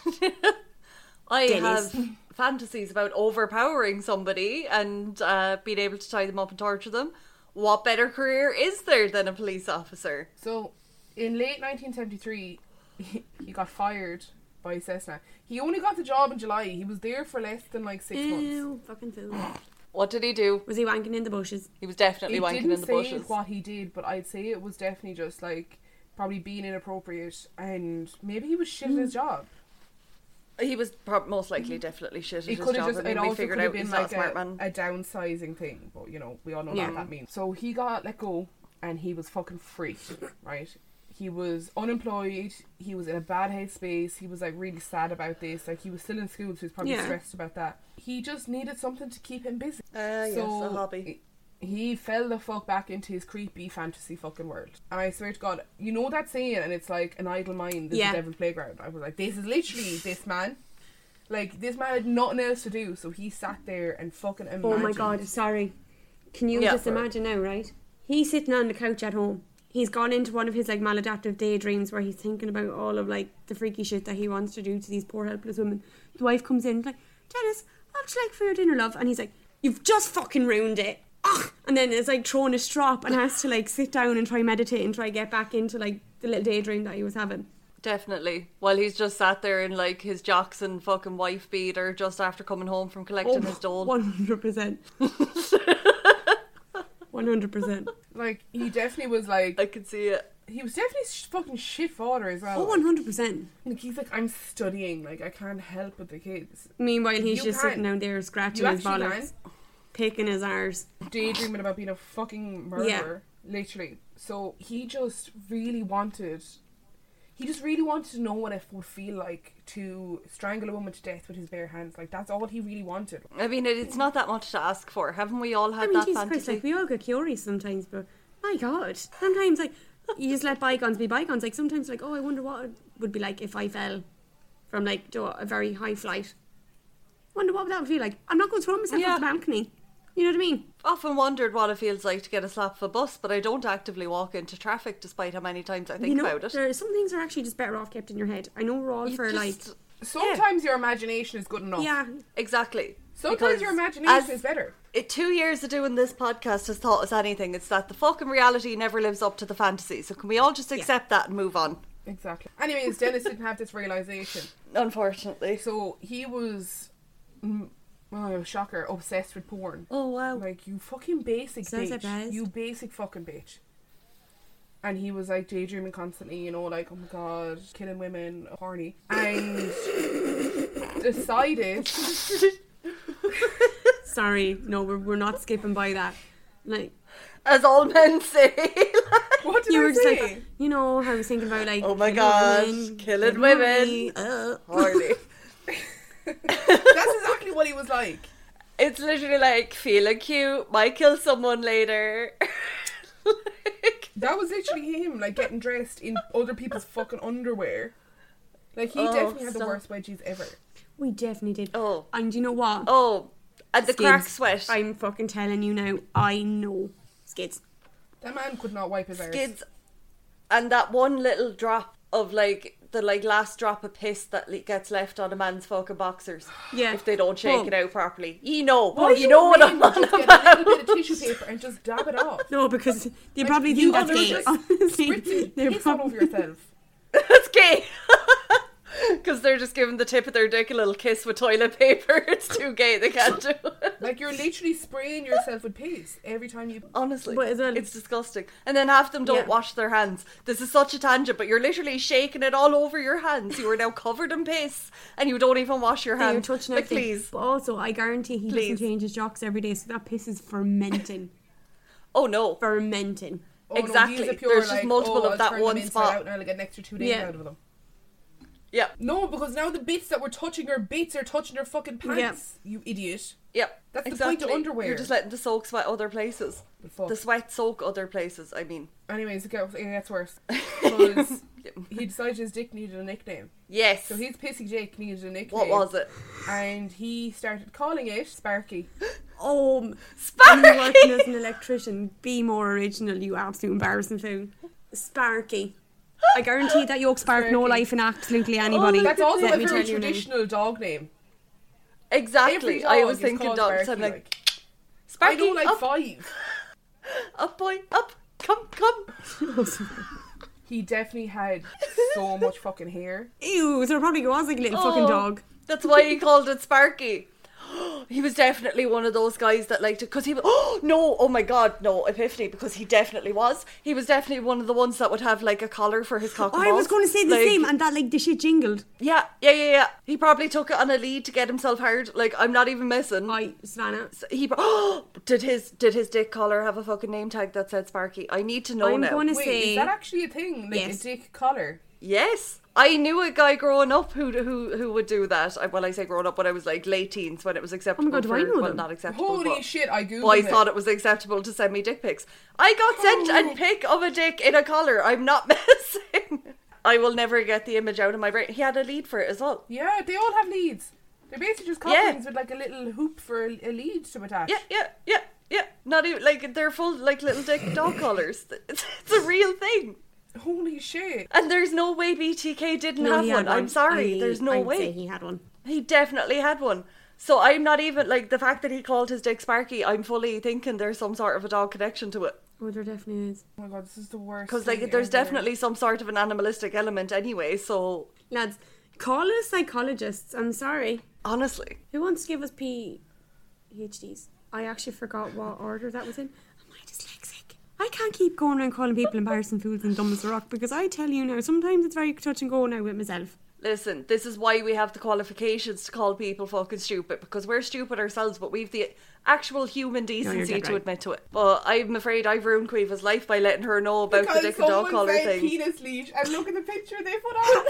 I have fantasies about overpowering somebody and being able to tie them up and torture them. What better career is there than a police officer? So, in late 1973, he got fired by Cessna. He only got the job in July. He was there for less than like 6 months. Ew, fucking fool. What did he do? Was he wanking in the bushes? He was definitely wanking in the bushes. He didn't say what he did, but I'd say it was definitely just like probably being inappropriate, and maybe he was shit at his job. He was most likely definitely shit at his job. It also figured could have out been he's like not a smart man. a downsizing thing, but you know, we all know what that means. So he got let go, and he was fucking freaked, right? He was unemployed, he was in a bad headspace, he was like really sad about this, like he was still in school, so he was probably stressed about that. He just needed something to keep him busy. Yes, a hobby. He fell the fuck back into his creepy fantasy fucking world. And I swear to God, you know that saying, and it's like an idle mind is the devil's playground. I was like, this is literally this man. Like, this man had nothing else to do, so he sat there and fucking imagined. Oh my God, sorry. Can you just imagine now, right? He's sitting on the couch at home. He's gone into one of his like maladaptive daydreams where he's thinking about all of like the freaky shit that he wants to do to these poor helpless women. The wife comes in like, Dennis, what would you like for your dinner, love? And he's like, you've just fucking ruined it. Ugh! And then it's like throwing a strop and has to like sit down and try meditate and try get back into like the little daydream that he was having. Definitely. While he's just sat there in like his jocks and fucking wife beater just after coming home from collecting his dole. 100%. 100%. Like, he definitely was like... I could see it. He was definitely fucking shit father as well. Oh, 100%. Like, he's like, I'm studying. Like, I can't help with the kids. Meanwhile, he's just sitting down there scratching his bollocks. Picking his arse. Daydreaming about being a fucking murderer. Literally. So, he just really wanted to know what it would feel like to strangle a woman to death with his bare hands. Like, that's all he really wanted. I mean, it's not that much to ask for. Haven't we all had that Jesus fantasy? Christ, like, we all get curious sometimes, but my God. Sometimes, like, you just let bygones be bygones. Like, sometimes, like, oh, I wonder what it would be like if I fell from, like, a very high flight. Wonder what that would feel like. I'm not going to throw myself off the balcony. You know what I mean? Often wondered what it feels like to get a slap of a bus, but I don't actively walk into traffic despite how many times I think about it. Some things are actually just better off kept in your head. I know we're all Sometimes your imagination is good enough. Yeah. Exactly. Sometimes your imagination is better. 2 years of doing this podcast has taught us anything. It's that the fucking reality never lives up to the fantasy. So can we all just accept that and move on? Exactly. Anyways, Dennis didn't have this realisation. Unfortunately. So he was... Oh, shocker, obsessed with porn. Oh, wow. Like, you fucking basic bitch. You basic fucking bitch. And he was, like, daydreaming constantly, you know, like, oh my God, killing women, horny. And decided... Sorry, no, we're not skipping by that. Like... As all men say. What did I just say? like, you know, I was thinking about, like... Oh my God, killing women. Horny. That's exactly what he was like. It's literally like, feeling cute, might kill someone later. That was literally him, like, getting dressed in other people's fucking underwear. Like, he definitely had the worst wedgies ever. We definitely did. Oh. And you know what? Oh, and the crack sweat. I'm fucking telling you now, I know. Skids. That man could not wipe his arse. Skids. And that one little drop of, like, the like last drop of piss that gets left on a man's fucking boxers. Yeah. If they don't shake it out properly. You know what I'm on about. Get a little bit of tissue paper and just dab it off. No, because they probably think that's gay. Spritzing piss all over yourself. That's gay. Because they're just giving the tip of their dick a little kiss with toilet paper. It's too gay, they can't do it. Like, you're literally spraying yourself with piss every time you... Honestly, it's disgusting. And then half of them don't wash their hands. This is such a tangent, but you're literally shaking it all over your hands. You are now covered in piss and you don't even wash your hands. You're touching like, please. But also, I guarantee he doesn't change his jocks every day, so that piss is fermenting. Oh no. Fermenting. Oh, exactly. No, pure, there's just multiple of that one spot. Out and I'll get an extra 2 days out of them. Yeah. No, because now the bits that were touching her bits are touching her fucking pants. You idiot. Yep. That's the point of underwear. You're just letting the soak sweat other places. The sweat soak other places, I mean. Anyways, it gets worse. Because he decided his dick needed a nickname. Yes. So his pissy dick needed a nickname. What was it? And he started calling it Sparky. Oh, Sparky! You're working as an electrician. Be more original, you absolute embarrassing fool. Sparky. I guarantee that yolk spark no life in absolutely anybody. That's also a very traditional dog name. Exactly. I was thinking dogs. I'm like, Sparky, I know like up. 5. Up, boy, up. Come. He definitely had so much fucking hair. Ew, so it probably was like a little fucking dog. That's why he called it Sparky. He was definitely one of those guys that liked it because he was, oh my god, no, epiphany, because he definitely was. He was definitely one of the ones that would have like a collar for his cock and balls. I was going to say the same, and that like the shit jingled. Yeah. He probably took it on a lead to get himself hard. Like, I'm not even messing. Savannah. He did his dick collar have a fucking name tag that said Sparky? I need to know now. I'm going to say, is that actually a thing? Like a dick collar? Yes. I knew a guy growing up who would do that. Well, I say growing up, but I was like late teens when it was acceptable. Oh my God, do I know them? Not acceptable. Holy shit, I googled boys thought it was acceptable to send me dick pics. I got sent a pic of a dick in a collar. I'm not messing. I will never get the image out of my brain. He had a lead for it as well. Yeah, they all have leads. They're basically just couplings with like a little hoop for a lead to attach. Yeah. Not even like they're full like little dick dog collars. It's a real thing. Holy shit. And there's no way BTK didn't have one. I'm sorry. There's no way. I'd say he had one. He definitely had one. So I'm not even, like, the fact that he called his dick Sparky, I'm fully thinking there's some sort of a dog connection to it. Oh, there definitely is. Oh my God, this is the worst. Because, like, there's definitely some sort of an animalistic element anyway, so... Lads, call us psychologists. I'm sorry. Honestly. Who wants to give us PhDs? I actually forgot what order that was in. Am I dyslexic? I can't keep going around calling people embarrassing fools and dumb as a rock, because I tell you now, sometimes it's very touch and go now with myself. Listen, this is why we have the qualifications to call people fucking stupid, because we're stupid ourselves, but we've the actual human decency to admit to it. But I'm afraid I've ruined Queeva's life by letting her know about the dick and dog collar thing. Penis leash, and look at the picture they put on.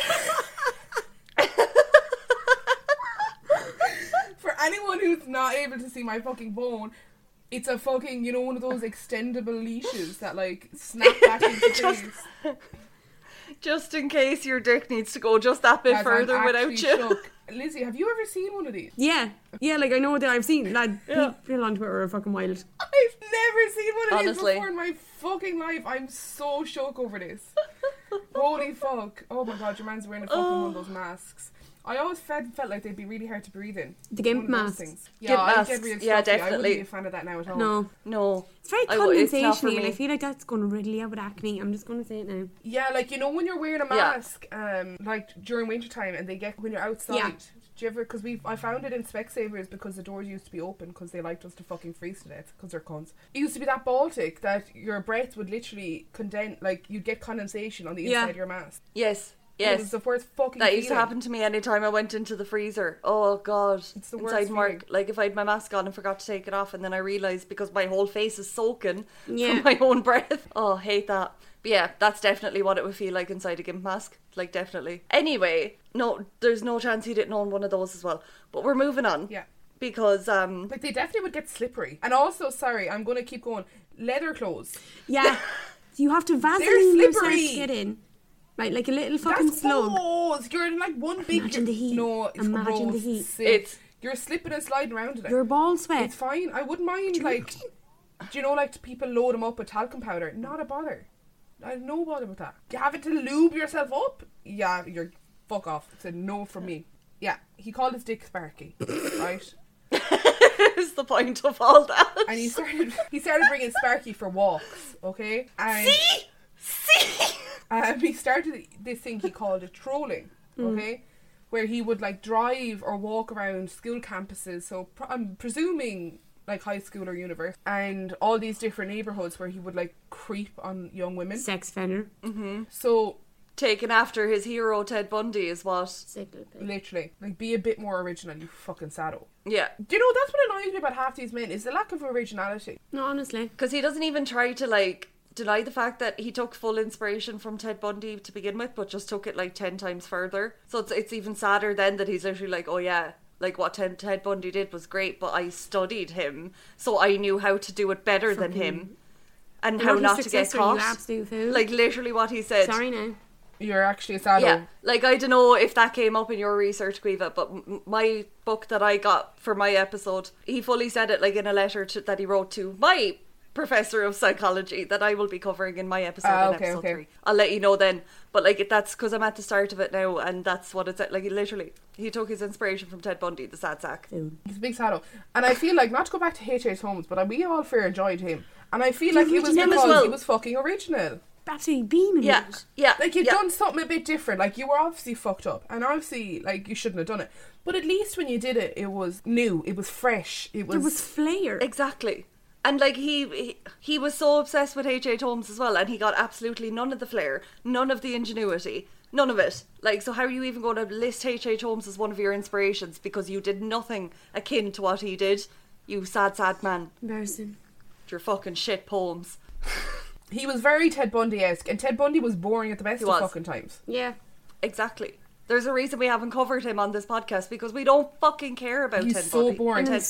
For anyone who's not able to see my fucking bone, it's a fucking, you know, one of those extendable leashes that like snap back into face. Just in case your dick needs to go just that bit further without you. Shook. Lizzie, have you ever seen one of these? Yeah, like I know that I've seen. Lad, people on Twitter are fucking wild. I've never seen one of these Honestly. before in my fucking life. I'm so shook over this. Holy fuck. Oh my God, your man's wearing a fucking one of those masks. I always felt like they'd be really hard to breathe in. The GIMP masks. Yeah, masks. I get real Yeah, stuffy. I definitely. wouldn't be a fan of that now at all. No. It's very it's not for condensational, and me. I feel like that's going to riddle you with acne. I'm just going to say it now. Yeah, like, you know when you're wearing a mask, like during winter time, and they get when you're outside. Yeah. Do you ever? Because I found it in Specsavers because the doors used to be open because they liked us to fucking freeze to death because they're cunts. It used to be that Baltic that your breath would literally condense, like you'd get condensation on the inside of your mask. Yes. It was the worst fucking That feeling. used to happen to me anytime I went into the freezer. Oh God. It's the Inside worst feeling. like if I had my mask on and forgot to take it off, and then I realised because my whole face is soaking Yeah. from my own breath. Oh, hate that. But yeah, that's definitely what it would feel like inside a GIMP mask. Like, definitely. Anyway, no, there's no chance he didn't own one of those as well. But we're moving on. Yeah. Because Like, they definitely would get slippery. And also, sorry, I'm going to keep going. Leather clothes. Yeah. You have to Vaseline yourself slippery. to get in. Right, like a little fucking That's slug. gross. You're in like one big... Imagine the heat. No, it's Imagine gross. the heat. Sick. You're slipping and sliding around in it. Your ball sweat. It's fine. I wouldn't mind, like... Do you know, like, people load them up with talcum powder? Not a bother. I have no bother with that. You have it to lube yourself up? Yeah, you're... Fuck off. It's a no from me. Yeah, he called his dick Sparky. Right? is the point of all that. And he started bringing Sparky for walks, okay? And See? he started this thing he called it trolling, okay? Where he would like drive or walk around school campuses, so I'm presuming like high school or university, and all these different neighbourhoods where he would like creep on young women. Sex offender. So Taken after his hero Ted Bundy is what? literally, like, be a bit more original, you fucking saddle. Yeah. Do you know, that's what annoys me about half these men, is the lack of originality. No, honestly. Because he doesn't even try to like deny the fact that he took full inspiration from Ted Bundy to begin with, but just took it like 10 times further. So it's even sadder then that he's literally like, oh yeah, like what Ted Bundy did was great, but I studied him, so I knew how to do it better than him, and how not to get caught. You absolute fool. Like literally what he said. Sorry now. You're actually a saddle. Yeah, like I don't know if that came up in your research, Quiva, but my book that I got for my episode, he fully said it like in a letter that he wrote to my professor of psychology that I will be covering in my episode in episode 3. I'll let you know then. But like that's because I'm at the start of it now, and that's what it's like. Literally, he took his inspiration from Ted Bundy, the sad sack. He's a big saddle, and I feel like, not to go back to H.H. Holmes, but we all fair enjoyed him, and I feel like it was because he was fucking original. absolutely beaming Yeah, with it. yeah. Like, you'd done something a bit different. Like, you were obviously fucked up. And obviously, like, you shouldn't have done it. But at least when you did it, it was new. It was fresh. It was flair. Exactly. And, like, he was so obsessed with H.H. Holmes as well, and he got absolutely none of the flair, none of the ingenuity, none of it. Like, so how are you even going to list H.H. Holmes as one of your inspirations because you did nothing akin to what he did? You sad, sad man. Embarrassing. Your fucking shit poems. He was very Ted Bundy-esque, and Ted Bundy was boring at the best of fucking times. Yeah. Exactly. There's a reason we haven't covered him on this podcast, because we don't fucking care about Ted Bundy. He's so boring. And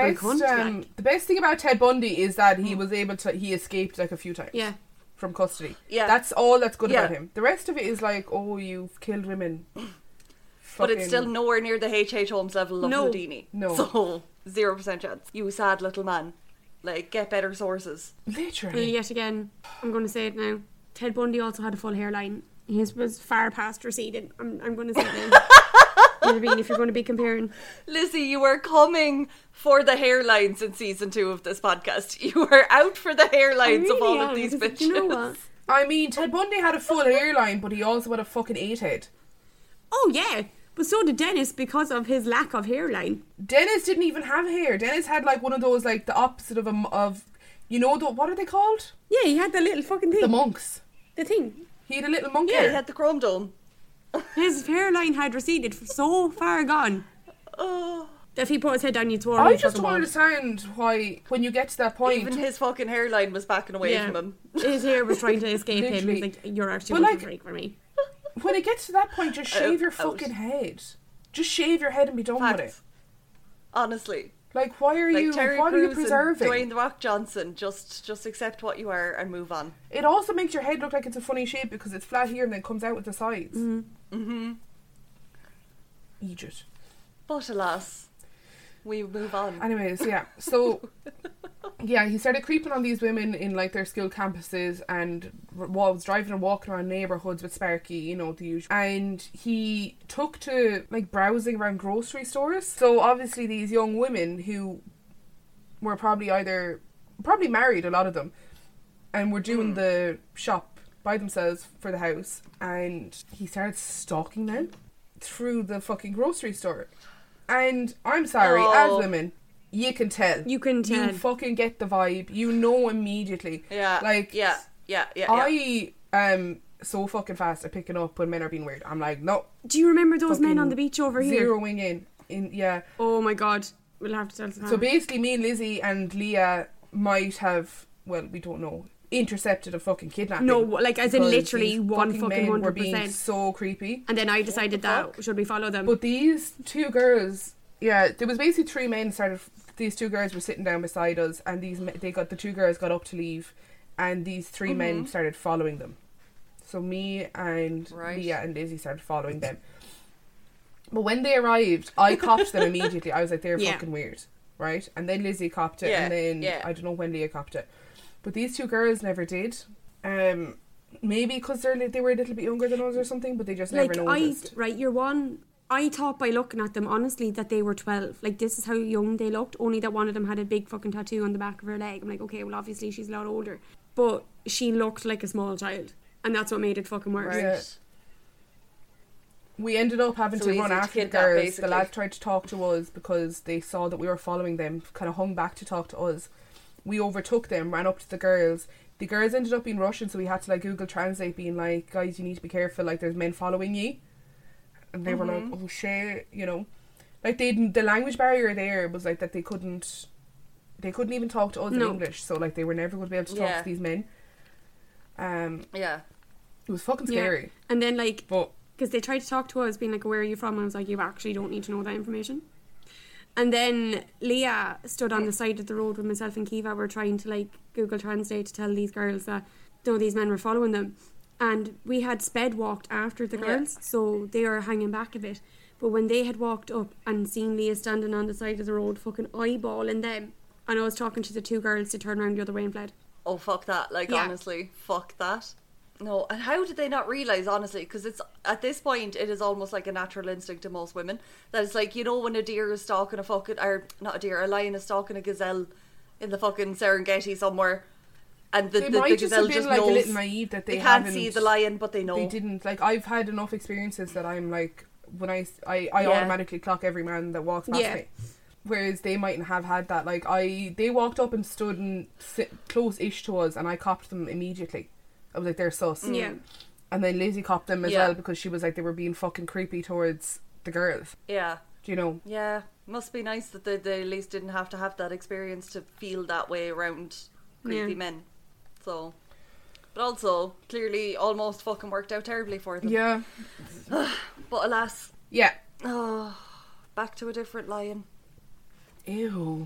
the best thing about Ted Bundy is that he escaped like a few times. Yeah. From custody. Yeah. That's all that's good about him. The rest of it is like, oh, you've killed women. But it's still nowhere near the H.H. Holmes level of Houdini. No. So, 0% chance. You sad little man. Like, get better sources. Literally. Yet again, I'm going to say it now. Ted Bundy also had a full hairline. His was far past receded. I'm going to say it now. You know what I mean? If you're going to be comparing. Lizzie, you were coming for the hairlines in season 2 of this podcast. You were out for the hairlines of all of these bitches. You know what? I mean, Ted Bundy had a full hairline, but he also had a fucking 8 head. Oh, yeah. But so did Dennis because of his lack of hairline. Dennis didn't even have hair. Dennis had like one of those, like the opposite of you know, what are they called? Yeah, he had the little fucking thing. The monks. The thing. He had a little monk Yeah, hair. he had the chrome dome. His hairline had receded so far gone. Oh. If he put his head down, you'd swear. I just don't understand why, when you get to that point, Even his fucking hairline was backing away from him. His hair was trying to escape him. He's like, you're actually going to break for me. When it gets to that point, just shave your fucking head. Just shave your head and be done with it. Honestly. Like, why are you? Terry what Crews are you preserving? Dwayne The Rock Johnson, just accept what you are and move on. It also makes your head look like it's a funny shape because it's flat here and then comes out with the sides. Egypt. But alas, we move on. Anyways, yeah. So, yeah, he started creeping on these women in like their school campuses and was driving and walking around neighbourhoods with Sparky, you know, the usual. And he took to like browsing around grocery stores. So obviously these young women who were probably married, a lot of them, and were doing the shop by themselves for the house. And he started stalking them through the fucking grocery store. And I'm sorry, as women, you can tell. You can tell. You fucking get the vibe. You know immediately. Yeah. Like, Yeah. I am so fucking fast at picking up when men are being weird. I'm like, no. Do you remember those men on the beach over here? Zeroing in, yeah. Oh my god. We'll have to tell So basically me and Lizzie and Leah might have, well, we don't know, intercepted a fucking kidnapping. No, like as in literally one fucking men 100%. were being so creepy. And then I decided that should we follow them? But these two girls, yeah, there was basically 3 men these 2 girls were sitting down beside us, and the 2 girls got up to leave, and these 3 men started following them. So me and Leah and Lizzie started following them. But when they arrived, I copped them immediately. I was like, they're fucking weird, right? And then Lizzie copped it, and then I don't know when Leah copped it. But these 2 girls never did. Maybe because they were a little bit younger than us or something, but they just never noticed. I thought by looking at them, honestly, that they were 12. Like, this is how young they looked, only that one of them had a big fucking tattoo on the back of her leg. I'm like, okay, well, obviously she's a lot older. But she looked like a small child. And that's what made it fucking worse. Right. Yeah. We ended up having to run after the girls. Basically. The lads tried to talk to us because they saw that we were following them, kind of hung back to talk to us. We overtook them, ran up to the girls. The girls ended up being Russian, so we had to like Google Translate, being like, guys, you need to be careful, like there's men following you. And they were like, oh shit, you know. Like the language barrier there was like that they couldn't even talk to us in English, so like they were never going to be able to talk to these men. It was fucking scary. Yeah. And then like, because they tried to talk to us being like, where are you from? And I was like, you actually don't need to know that information. And then Leah stood on the side of the road with myself and Kiva were trying to like Google Translate to tell these girls that these men were following them. And we had sped walked after the girls, so they were hanging back a bit. But when they had walked up and seen Leah standing on the side of the road fucking eyeballing them, and I was talking to the 2 girls to turn around the other way and fled. Oh, fuck that. Like, honestly, fuck that. No, and how did they not realise, honestly? Because it's, at this point, it is almost like a natural instinct to most women. That it's like, you know, when a deer is stalking a lion is stalking a gazelle in the fucking Serengeti somewhere, And the might just have been just like knows, a little naive that they can't see the lion, but they know. They didn't. Like, I've had enough experiences that I'm like, when I automatically clock every man that walks past me. Whereas they mightn't have had that. Like, they walked up and stood and close-ish to us, and I copped them immediately. I was like, they're sus. Yeah. And then Lizzie copped them as well, because she was like, they were being fucking creepy towards the girls. Yeah. Do you know? Yeah. Must be nice that they at least didn't have to have that experience to feel that way around creepy men. So, but also, clearly almost fucking worked out terribly for them. Yeah. But alas. Yeah. Oh, back to a different lion. Ew.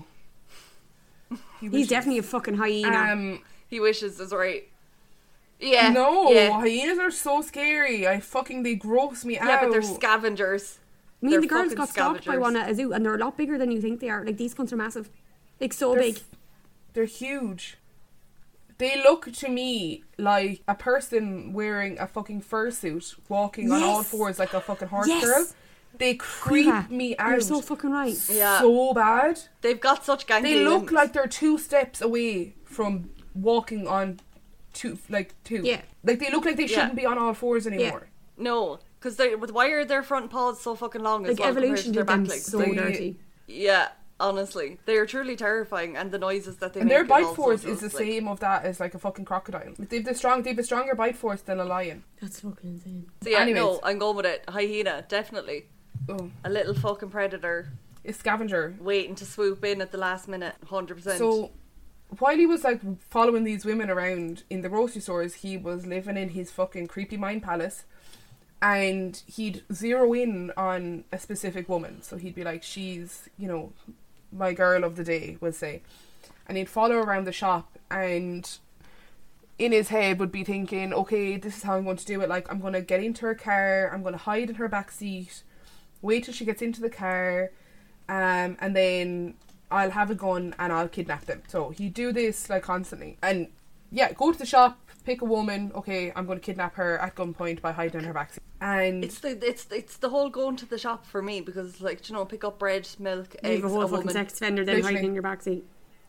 He's definitely a fucking hyena. He wishes is right. Yeah. No, yeah. hyenas are so scary. They gross me out. Yeah, but they're scavengers. Me and the girls got stalked by one at a zoo, and they're a lot bigger than you think they are. Like, these cunts are massive. Like, they're big. They're huge. They look to me like a person wearing a fucking fursuit walking on all fours like a fucking horse girl. They creep me out. You're so fucking right. Yeah. So bad. They've got such gangly They look limbs. like they're 2 steps away from walking on two. Yeah. Like, they look like they shouldn't be on all fours anymore. No, because why are their front paws so fucking long as Like, well evolution compared to their did back them legs? so dirty. Yeah, honestly. They are truly terrifying, and the noises that they And make. their bite also force is just, the same of that as like a fucking crocodile. They've a stronger bite force than a lion. That's fucking insane. So yeah, Anyways. no, I'm going with it. Hyena, definitely. Oh. A little fucking predator. A scavenger. Waiting to swoop in at the last minute, 100%. So, while he was like following these women around in the grocery stores, he was living in his fucking creepy mind palace, and he'd zero in on a specific woman. So he'd be like, she's, you know, my girl of the day, we'll say. And he'd follow her around the shop, and in his head would be thinking, okay, this is how I'm going to do it. Like, I'm going to get into her car, I'm going to hide in her back seat, wait till she gets into the car, and then I'll have a gun and I'll kidnap them. So he'd do this like constantly. And yeah, go to the shop, pick a woman, okay, I'm going to kidnap her at gunpoint by hiding in her backseat. And it's the whole going to the shop for me, because like, you know, pick up bread, milk, eggs, Leave a whole fucking woman. sex offender then hiding in your backseat.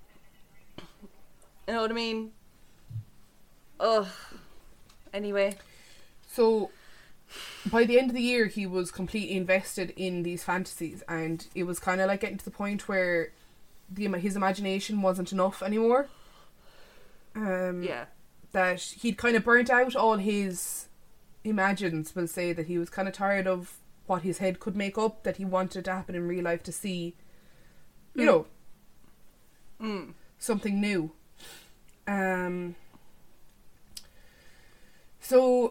You know what I mean? Ugh. Anyway. So by the end of the year, he was completely invested in these fantasies, and it was kind of like getting to the point where his imagination wasn't enough anymore. That he'd kind of burnt out all his imagines, we'll say, that he was kind of tired of what his head could make up, that he wanted to happen in real life to see, you know, something new. So,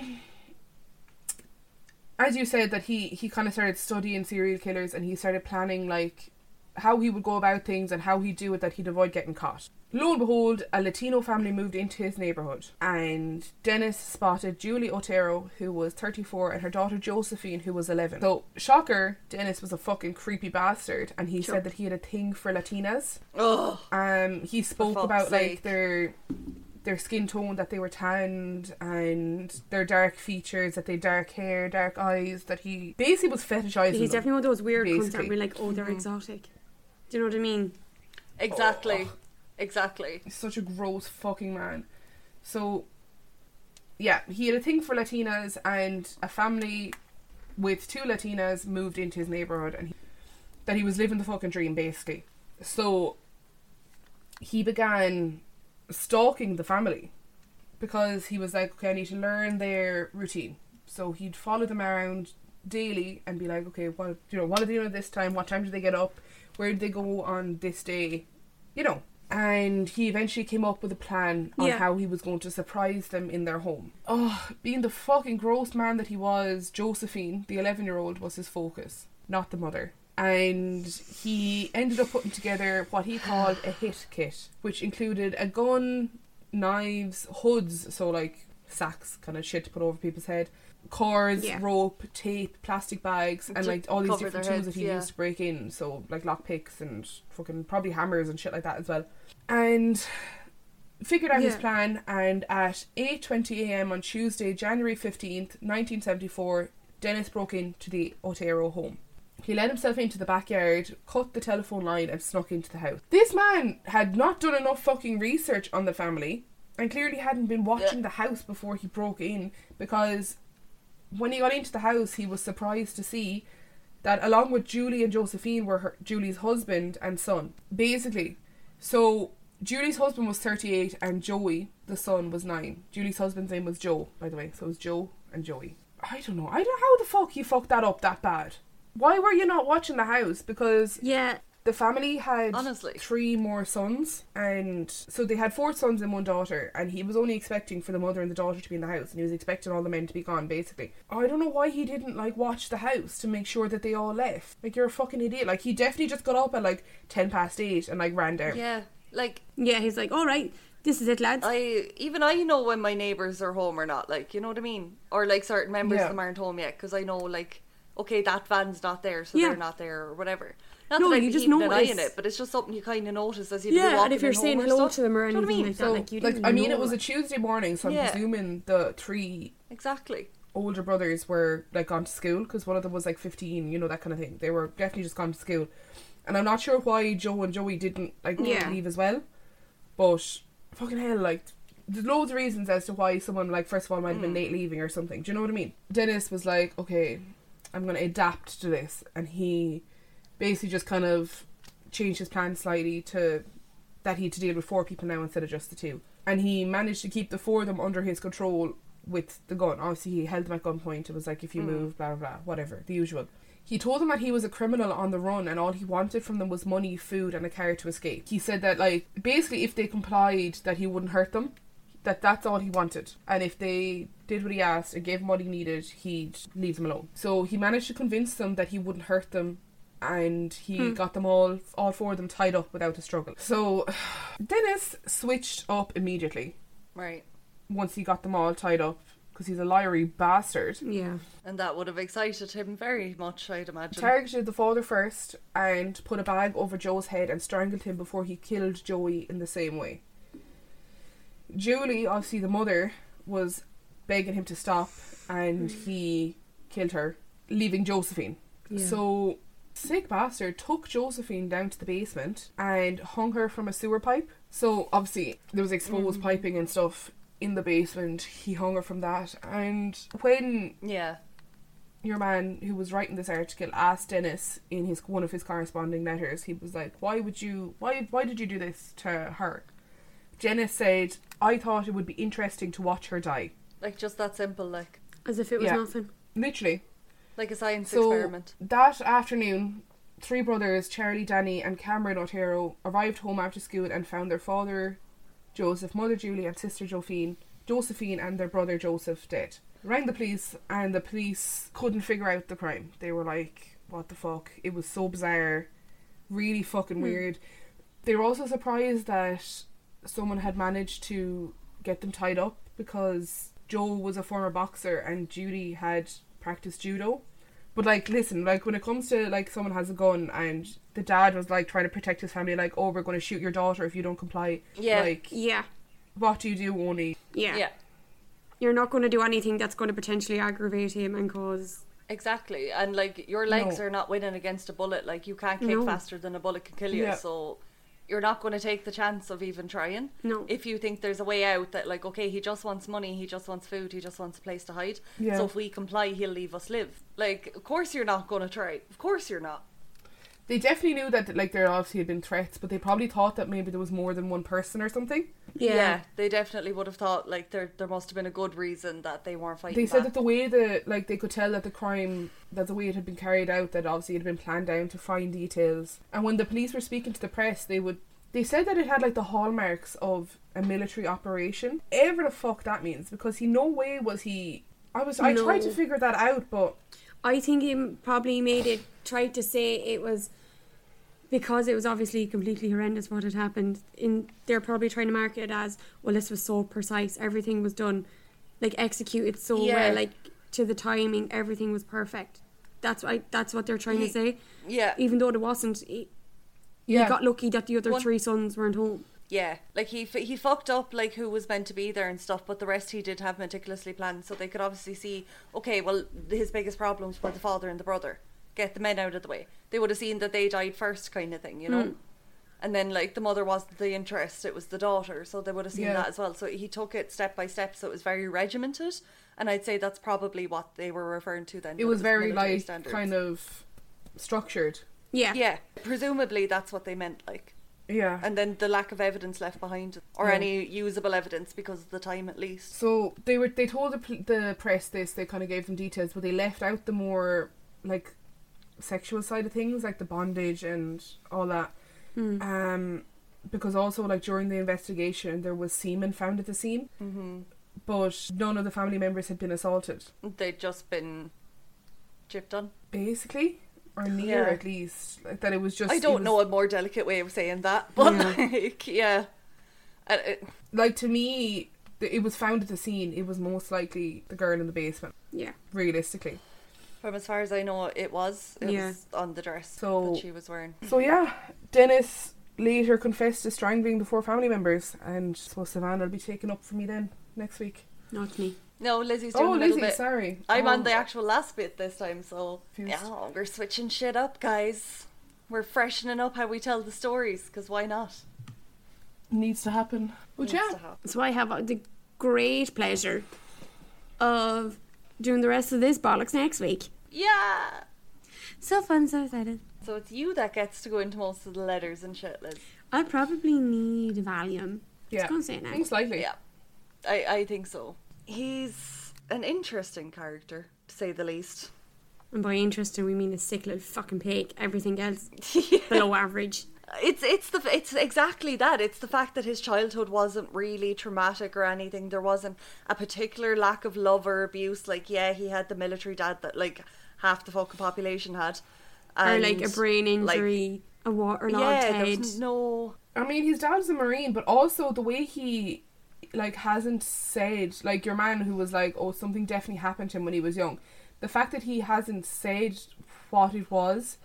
as you said, that he kind of started studying serial killers, and he started planning like how he would go about things and how he'd do it that he'd avoid getting caught. Lo and behold, a Latino family moved into his neighbourhood, and Dennis spotted Julie Otero, who was 34, and her daughter Josephine, who was 11. So, shocker, Dennis was a fucking creepy bastard, and he said that he had a thing for Latinas. Oh. He spoke about like their skin tone, that they were tanned, and their dark features, that they had dark hair, dark eyes, that he basically was fetishizing He's definitely one of those weird cunts that basically. be like, oh, they're exotic. Do you know what I mean? Exactly. Exactly. He's such a gross fucking man. So, yeah, he had a thing for Latinas, and a family with 2 Latinas moved into his neighbourhood, and that he was living the fucking dream, basically. So, he began stalking the family, because he was like, okay, I need to learn their routine. So he'd follow them around daily and be like, okay, what are they doing at this time? What time do they get up? Where did they go on this day? You know. And he eventually came up with a plan on how he was going to surprise them in their home. Oh, being the fucking gross man that he was, Josephine, the 11-year-old, was his focus, not the mother. And he ended up putting together what he called a hit kit, which included a gun, knives, hoods, so like sacks, kind of shit to put over people's head, cords, rope, tape, plastic bags, and like all these different tools that he used to break in, so like lockpicks and fucking probably hammers and shit like that as well. And figured out his plan, and at 8:20 a.m. on Tuesday, January 15th, 1974, Dennis broke into the Otero home. He let himself into the backyard, cut the telephone line, and snuck into the house. This man had not done enough fucking research on the family and clearly hadn't been watching the house before he broke in, because when he got into the house he was surprised to see that along with Julie and Josephine were Julie's husband and son. Basically, so Julie's husband was 38 and Joey, the son, was 9. Julie's husband's name was Joe, by the way, so it was Joe and Joey. I don't know how the fuck you fucked that up that bad. Why were you not watching the house? Because the family had 3 more sons, and so they had 4 sons and 1 daughter, and he was only expecting for the mother and the daughter to be in the house, and he was expecting all the men to be gone, basically. I don't know why he didn't, like, watch the house to make sure that they all left. Like, you're a fucking idiot. Like, he definitely just got up at, like, 8:10 and, like, ran down. Yeah, like... Yeah, he's like, alright, this is it, lads. I know when my neighbours are home or not, like, you know what I mean? Or, like, certain members of them aren't home yet, because I know, like, okay, that van's not there, so they're not there, or whatever. Not that I'd just notice an eye in it, but it's just something you kind of notice as you do walking. And if you're saying hello to them or anything like that, so, like you I mean, it was a Tuesday morning, so I'm presuming the 3 older brothers were, like, gone to school, because one of them was, like, 15, you know, that kind of thing. They were definitely just gone to school. And I'm not sure why Joe and Joey didn't, like, leave as well. But, fucking hell, like, there's loads of reasons as to why someone, like, first of all, might have been late leaving or something. Do you know what I mean? Dennis was like, okay, I'm going to adapt to this. And he basically just kind of changed his plan slightly to that he had to deal with 4 people now instead of just the 2. And he managed to keep the 4 of them under his control with the gun. Obviously, he held them at gunpoint. It was like, if you move, blah, blah, blah, whatever, the usual. He told them that he was a criminal on the run and all he wanted from them was money, food and a car to escape. He said that, like, basically if they complied that he wouldn't hurt them, that's all he wanted. And if they did what he asked and gave him what he needed, he'd leave them alone. So he managed to convince them that he wouldn't hurt them, and he got them all 4 of them tied up without a struggle. So Dennis switched up immediately. Right. Once he got them all tied up, because he's a liary bastard. Yeah. And that would have excited him very much, I'd imagine. Targeted the father first and put a bag over Joe's head and strangled him before he killed Joey in the same way. Julie, obviously the mother, was begging him to stop, and he killed her, leaving Josephine. Yeah. So, sick bastard took Josephine down to the basement and hung her from a sewer pipe. So, obviously, there was exposed piping and stuff in the basement. He hung her from that. And when your man who was writing this article asked Dennis in one of his corresponding letters, he was like, why did you do this to her? Dennis said, I thought it would be interesting to watch her die. Like, just that simple, like. As if it was nothing. Literally. Like a science experiment. That afternoon, 3 brothers, Charlie, Danny and Cameron Otero, arrived home after school and found their father, Joseph, mother Julie and sister Josephine and their brother Joseph dead. Rang the police, and the police couldn't figure out the crime. They were like, what the fuck? It was so bizarre. Really fucking weird. They were also surprised that someone had managed to get them tied up, because Joe was a former boxer and Judy had practiced judo. But, like, listen, like, when it comes to, like, someone has a gun and the dad was, like, trying to protect his family, like, oh, we're going to shoot your daughter if you don't comply. Yeah. Like, what do you do, only? Yeah. You're not going to do anything that's going to potentially aggravate him and cause... Exactly. And, like, your legs are not winning against a bullet. Like, you can't kick faster than a bullet can kill you. So you're not going to take the chance of even trying. No. If you think there's a way out that, like, okay, he just wants money, he just wants food, he just wants a place to hide. Yeah. So if we comply, he'll leave us live. Like, of course you're not going to try. Of course you're not. They definitely knew that, like, there obviously had been threats, but they probably thought that maybe there was more than one person or something. Yeah, they definitely would have thought, like, there must have been a good reason that they weren't fighting They said back. that the way they could tell that the crime, that the way it had been carried out, that obviously it had been planned down to fine details. And when the police were speaking to the press, they said that it had, like, the hallmarks of a military operation. Ever the fuck that means, because no way was he... I tried to figure that out, but... I think he probably tried to say it was because it was obviously completely horrendous what had happened. They're probably trying to market it as, well, this was so precise, everything was done, like, executed so well, like, to the timing, everything was perfect. That's what they're trying to say. Yeah. Even though it wasn't... He got lucky that the other 3 sons weren't home. Yeah, like he fucked up, like, who was meant to be there and stuff, but the rest he did have meticulously planned, so they could obviously see, okay, well, his biggest problems were the father and the brother. Get the men out of the way. They would have seen that they died first, kind of thing, you know? And then, like, the mother wasn't the interest, it was the daughter, so they would have seen that as well. So he took it step by step, so it was very regimented. And I'd say that's probably what they were referring to then. It was very, like, standards. kind of structured. Yeah. Yeah. Presumably that's what they meant, like. Yeah. And then the lack of evidence left behind, or any usable evidence because of the time at least. So they told the press this, they kind of gave them details, but they left out the more, like, sexual side of things, like the bondage and all that. Because also, like, during the investigation there was semen found at the scene, but none of the family members had been assaulted. They'd just been chipped on, basically, or near at least. Like, that it was just, I don't know a more delicate way of saying that, but like, to me, it was found at the scene. It was most likely the girl in the basement, realistically. From as far as I know, it was on the dress that she was wearing. So yeah, Dennis later confessed to strangling the 4 family members, and so Savannah will be taken up for me then next week. Not me. No, Lizzie's doing a little bit. Sorry. I'm on the actual last bit this time, so we're switching shit up, guys. We're freshening up how we tell the stories, because why not? Needs to happen. But So I have the great pleasure of doing the rest of this bollocks next week. Yeah! So fun, so excited. So it's you that gets to go into most of the letters and shit, Liz. I probably need a Valium. Just gonna say it now. Most likely. Yeah. I think so. He's an interesting character, to say the least. And by interesting, we mean a sick little fucking pig. Everything else below average. It's exactly that. It's the fact that his childhood wasn't really traumatic or anything. There wasn't a particular lack of love or abuse. Like, yeah, he had the military dad that, like, half the fucking population had. And, or, like, a brain injury, like, a waterlogged head. There's no... I mean, his dad's a Marine, but also the way he, like, hasn't said, like, your man who was like, oh, something definitely happened to him when he was young. The fact that he hasn't said what it was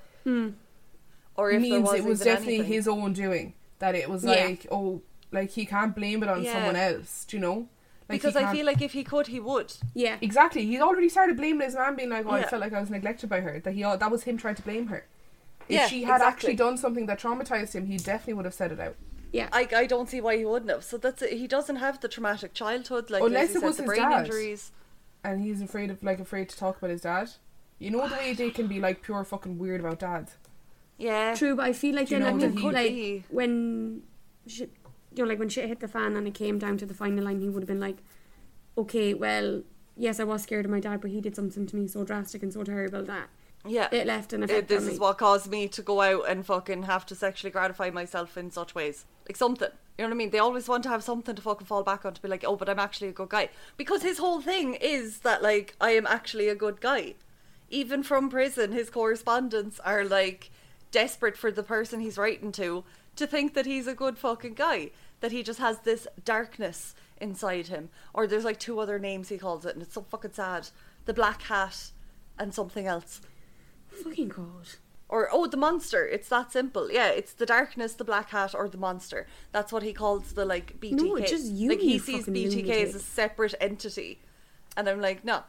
or if means there it was definitely anything. his own doing. That it was like, oh, like, he can't blame it on someone else, do you know? Like, because I feel like if he could, he would. Yeah. Exactly. He'd already started blaming his man, being like, oh, I felt like I was neglected by her. That was him trying to blame her. If she had actually done something that traumatized him, he definitely would have said it out. Yeah. I don't see why he wouldn't have. So that's it. He doesn't have the traumatic childhood, like, unless it was the his brain dad. injuries. And he's afraid to talk about his dad. You know the way they can be, like, pure fucking weird about dads. Yeah. True, but I feel like then like when shit, like when shit hit the fan and it came down to the final line, he would have been like, okay, well, yes, I was scared of my dad, but he did something to me so drastic and so terrible that it left an effect this on me. Is what caused me to go out and fucking have to sexually gratify myself in such ways. Like, something. You know what I mean? They always want to have something to fucking fall back on, to be like, oh, but I'm actually a good guy. Because his whole thing is that, like, I am actually a good guy. Even from prison, his correspondents are, like, desperate for the person he's writing to think that he's a good fucking guy. That he just has this darkness inside him. Or there's, like, 2 other names he calls it, and it's so fucking sad. The Black Hat and something else. Fucking God. Or, the monster. It's that simple. Yeah, it's the darkness, the Black Hat, or the monster. That's what he calls the, like, BTK. No, it's just you. Like, he sees fucking BTK lunatic. as a separate entity. And I'm like, no.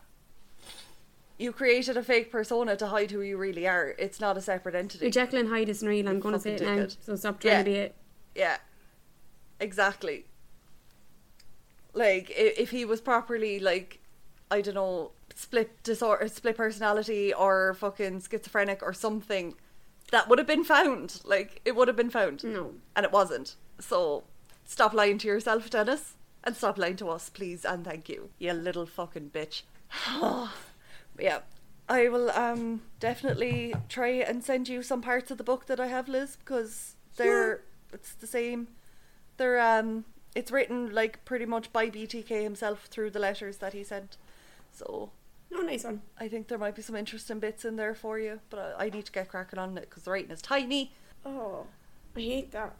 You created a fake persona to hide who you really are. It's not a separate entity. You're Jekyll and Hyde is real. I'm going to say it now. So stop trying to be it. Yeah. Exactly. Like, if he was properly, like, I don't know, split personality or fucking schizophrenic or something, that would have been found. Like, it would have been found. No. And it wasn't. So, stop lying to yourself, Dennis. And stop lying to us, please, and thank you. You little fucking bitch. Yeah. I will definitely try and send you some parts of the book that I have, Liz, because it's the same. They're it's written, like, pretty much by BTK himself through the letters that he sent. So, nice one. I think there might be some interesting bits in there for you, but I need to get cracking on it because the writing is tiny. Oh, I hate that.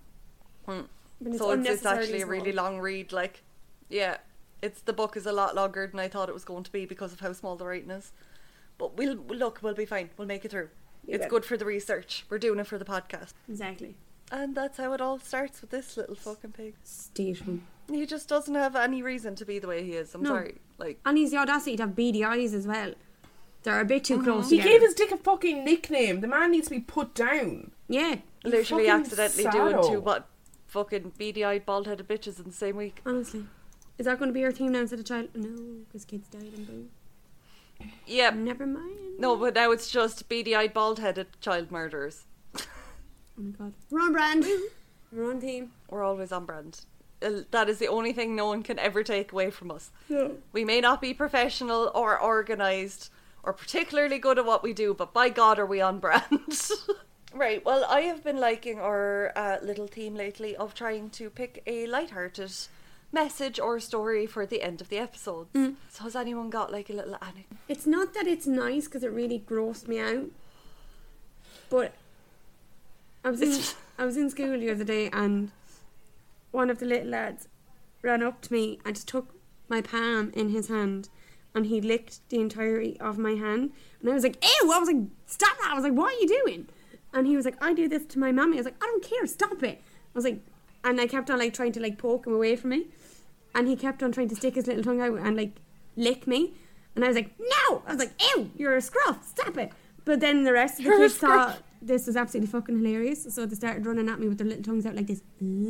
So it's actually a really long read. Like, yeah, the book is a lot longer than I thought it was going to be because of how small the writing is. But we'll be fine. We'll make it through. It's good for the research. We're doing it for the podcast. Exactly. And that's how it all starts with this little fucking pig. Station. He just doesn't have any reason to be the way he is. I'm sorry. Like, and he's the audacity to have beady eyes as well. They're a bit too close He together. gave his dick a fucking nickname. The man needs to be put down. Yeah. Literally accidentally doing sado. 2 fucking beady-eyed, bald-headed bitches in the same week. Honestly. Is that going to be our theme now instead of child? No, because kids died and boom. Yep. Never mind. No, but now it's just beady-eyed, bald-headed child murderers. Oh my god. We're on brand. We're on theme. We're always on brand. That is the only thing no one can ever take away from us. No. We may not be professional or organised or particularly good at what we do, but by God are we on brand. Right, well, I have been liking our little theme lately of trying to pick a lighthearted message or story for the end of the episodes. So has anyone got like a little anecdote? It's not that it's nice because it really grossed me out, but I was in school the other day and one of the little lads ran up to me and just took my palm in his hand and he licked the entirety of my hand and I was like, ew! I was like, stop that! I was like, what are you doing? And he was like, I do this to my mummy. I was like, I don't care, stop it. I was like, and I kept on like trying to like poke him away from me and he kept on trying to stick his little tongue out and like lick me and I was like, no! I was like, ew! You're a scruff, stop it! But then the rest of the kids thought this was absolutely fucking hilarious, so they started running at me with their little tongues out like this.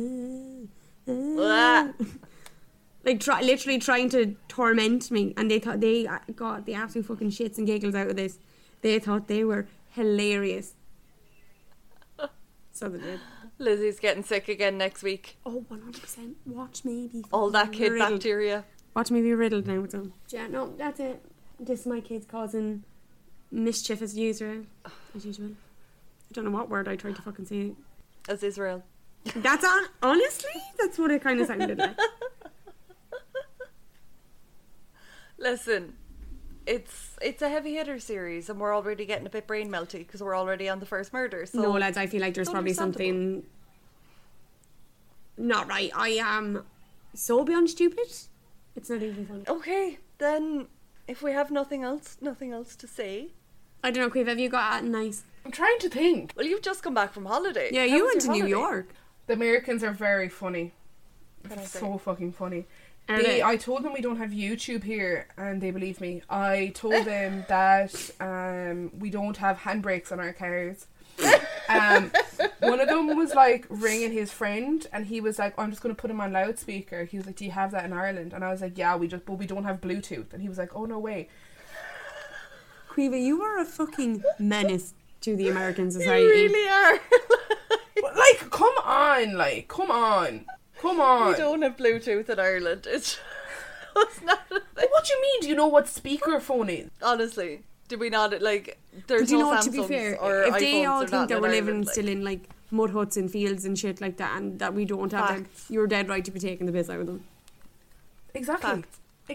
Like literally trying to torment me, and they thought they got the absolute fucking shits and giggles out of this. They thought they were hilarious. So they did. Lizzie's getting sick again next week. Oh, 100%. Watch me be all that kid riddled. Bacteria. Watch me be riddled now with them. Yeah, no, that's it. This is my kids causing mischief as usual. As usual. I don't know what word I tried to fucking say. As Israel. That's honestly, that's what it kind of sounded like. Listen, it's a heavy hitter series and we're already getting a bit brain melty because we're already on the first murder. So no, lads, I feel like there's probably something not right. I am so beyond stupid. It's not even funny. Okay, then if we have nothing else to say. I don't know, Quiv, have you got nice? I'm trying to think. Well, you've just come back from holiday. Yeah, you went to New York. The Americans are very funny. So fucking funny. I told them we don't have YouTube here and they believed me. I told them that we don't have handbrakes on our cars. One of them was like ringing his friend and he was like, I'm just going to put him on loudspeaker. He was like, do you have that in Ireland? And I was like, yeah, but we don't have Bluetooth. And he was like, oh, no way. Quiva, you are a fucking menace to the American society. You really are. Like, come on. We don't have Bluetooth in Ireland. It's not a thing. What do you mean? Do you know what speakerphone is? Honestly, do we not, like, there's do you no know, Samsungs to be fair, or if iPhones they all or think nothing that in we're Ireland, living like, still in like mud huts and fields and shit like that and that we don't have them, you're dead right to be taking the piss out of them. Exactly.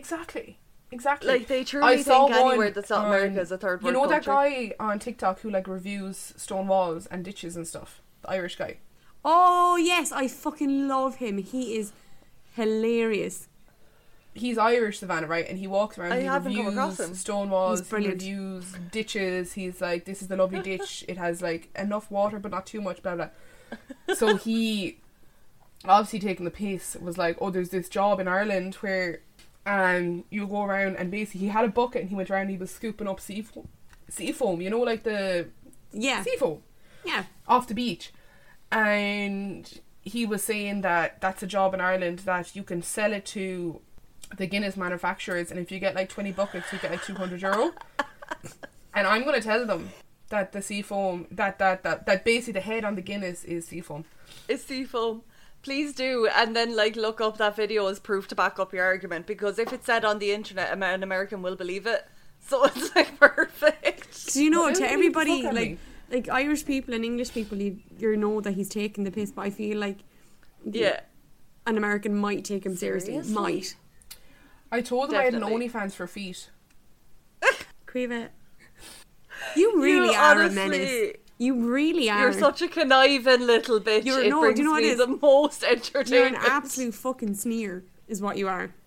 Like, they truly think anywhere that's not America is a third world country. That guy on TikTok who like reviews stone walls and ditches and stuff? The Irish guy. Oh yes, I fucking love him. He is hilarious. He's Irish, Savannah, right? And he walks around and he reviews stone walls, he reviews ditches. He's like, this is the lovely ditch. It has like enough water but not too much, blah blah. So he, obviously taking the piss, was like, oh, there's this job in Ireland where you go around and basically he had a bucket and he went around and he was scooping up sea foam, you know, like the sea foam off the beach. And he was saying that that's a job in Ireland that you can sell it to the Guinness manufacturers, and if you get like 20 buckets you get like €200. And I'm going to tell them that the sea foam, that basically the head on the Guinness is sea foam. It's sea foam. Please do, and then like look up that video as proof to back up your argument, because if it's said on the internet, an American will believe it. So it's like perfect. Do you know, to everybody, like Irish people and English people, you know that he's taking the piss, but I feel like an American might take him seriously. Might. I told him I had an OnlyFans for feet. Quiva, you really are a menace. You really are. You're such a conniving little bitch. Do you know what it is? The most entertainment. You're an absolute fucking sneer, is what you are.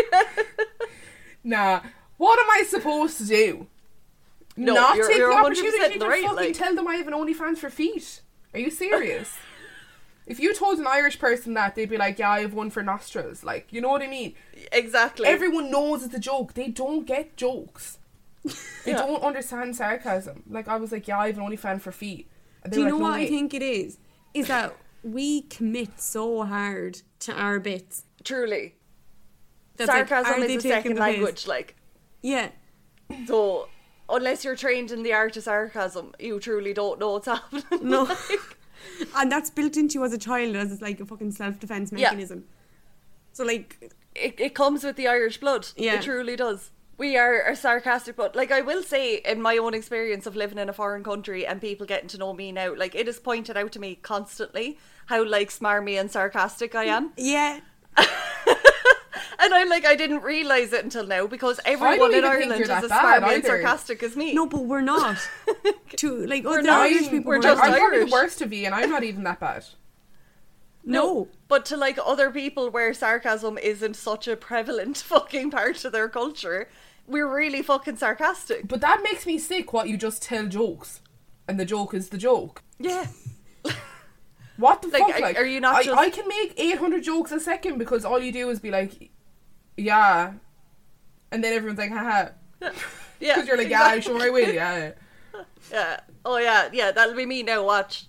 Nah, what am I supposed to do? No, not you're take the 100% opportunity to right, fucking like, tell them I have an OnlyFans for feet? Are you serious? If you told an Irish person that, they'd be like, yeah, I have one for nostrils. Like, you know what I mean? Exactly. Everyone knows it's a joke. They don't get jokes. They don't understand sarcasm. Like, I was like, yeah, I have an OnlyFans for feet. Do you know what I think it is? Is that we commit so hard to our bits. Truly. That's sarcasm is a second language, like. Yeah. So, unless you're trained in the art of sarcasm, you truly don't know what's happening. No. Like. And that's built into you as a child as like a fucking self-defense mechanism. Yeah. So, like... It comes with the Irish blood. Yeah. It truly does. We are sarcastic, but like I will say, in my own experience of living in a foreign country and people getting to know me now, like it is pointed out to me constantly how like smarmy and sarcastic I am. Yeah. And I'm like, I didn't realise it until now because everyone in Ireland is as smarmy and sarcastic as me. No, but we're not. We're not Irish people. We're just I'm Irish. probably the worst to be, and I'm not even that bad. No, but to like other people where sarcasm isn't such a prevalent fucking part of their culture, we're really fucking sarcastic. But that makes me sick. What you just tell jokes, and the joke is the joke. Yeah. What the fuck? Like, are you not? I can make 800 jokes a second because all you do is be like, yeah, and then everyone's like, haha. Yeah. Because you're like, yeah, sure I will, yeah. Yeah. Oh yeah. That'll be me now. Watch.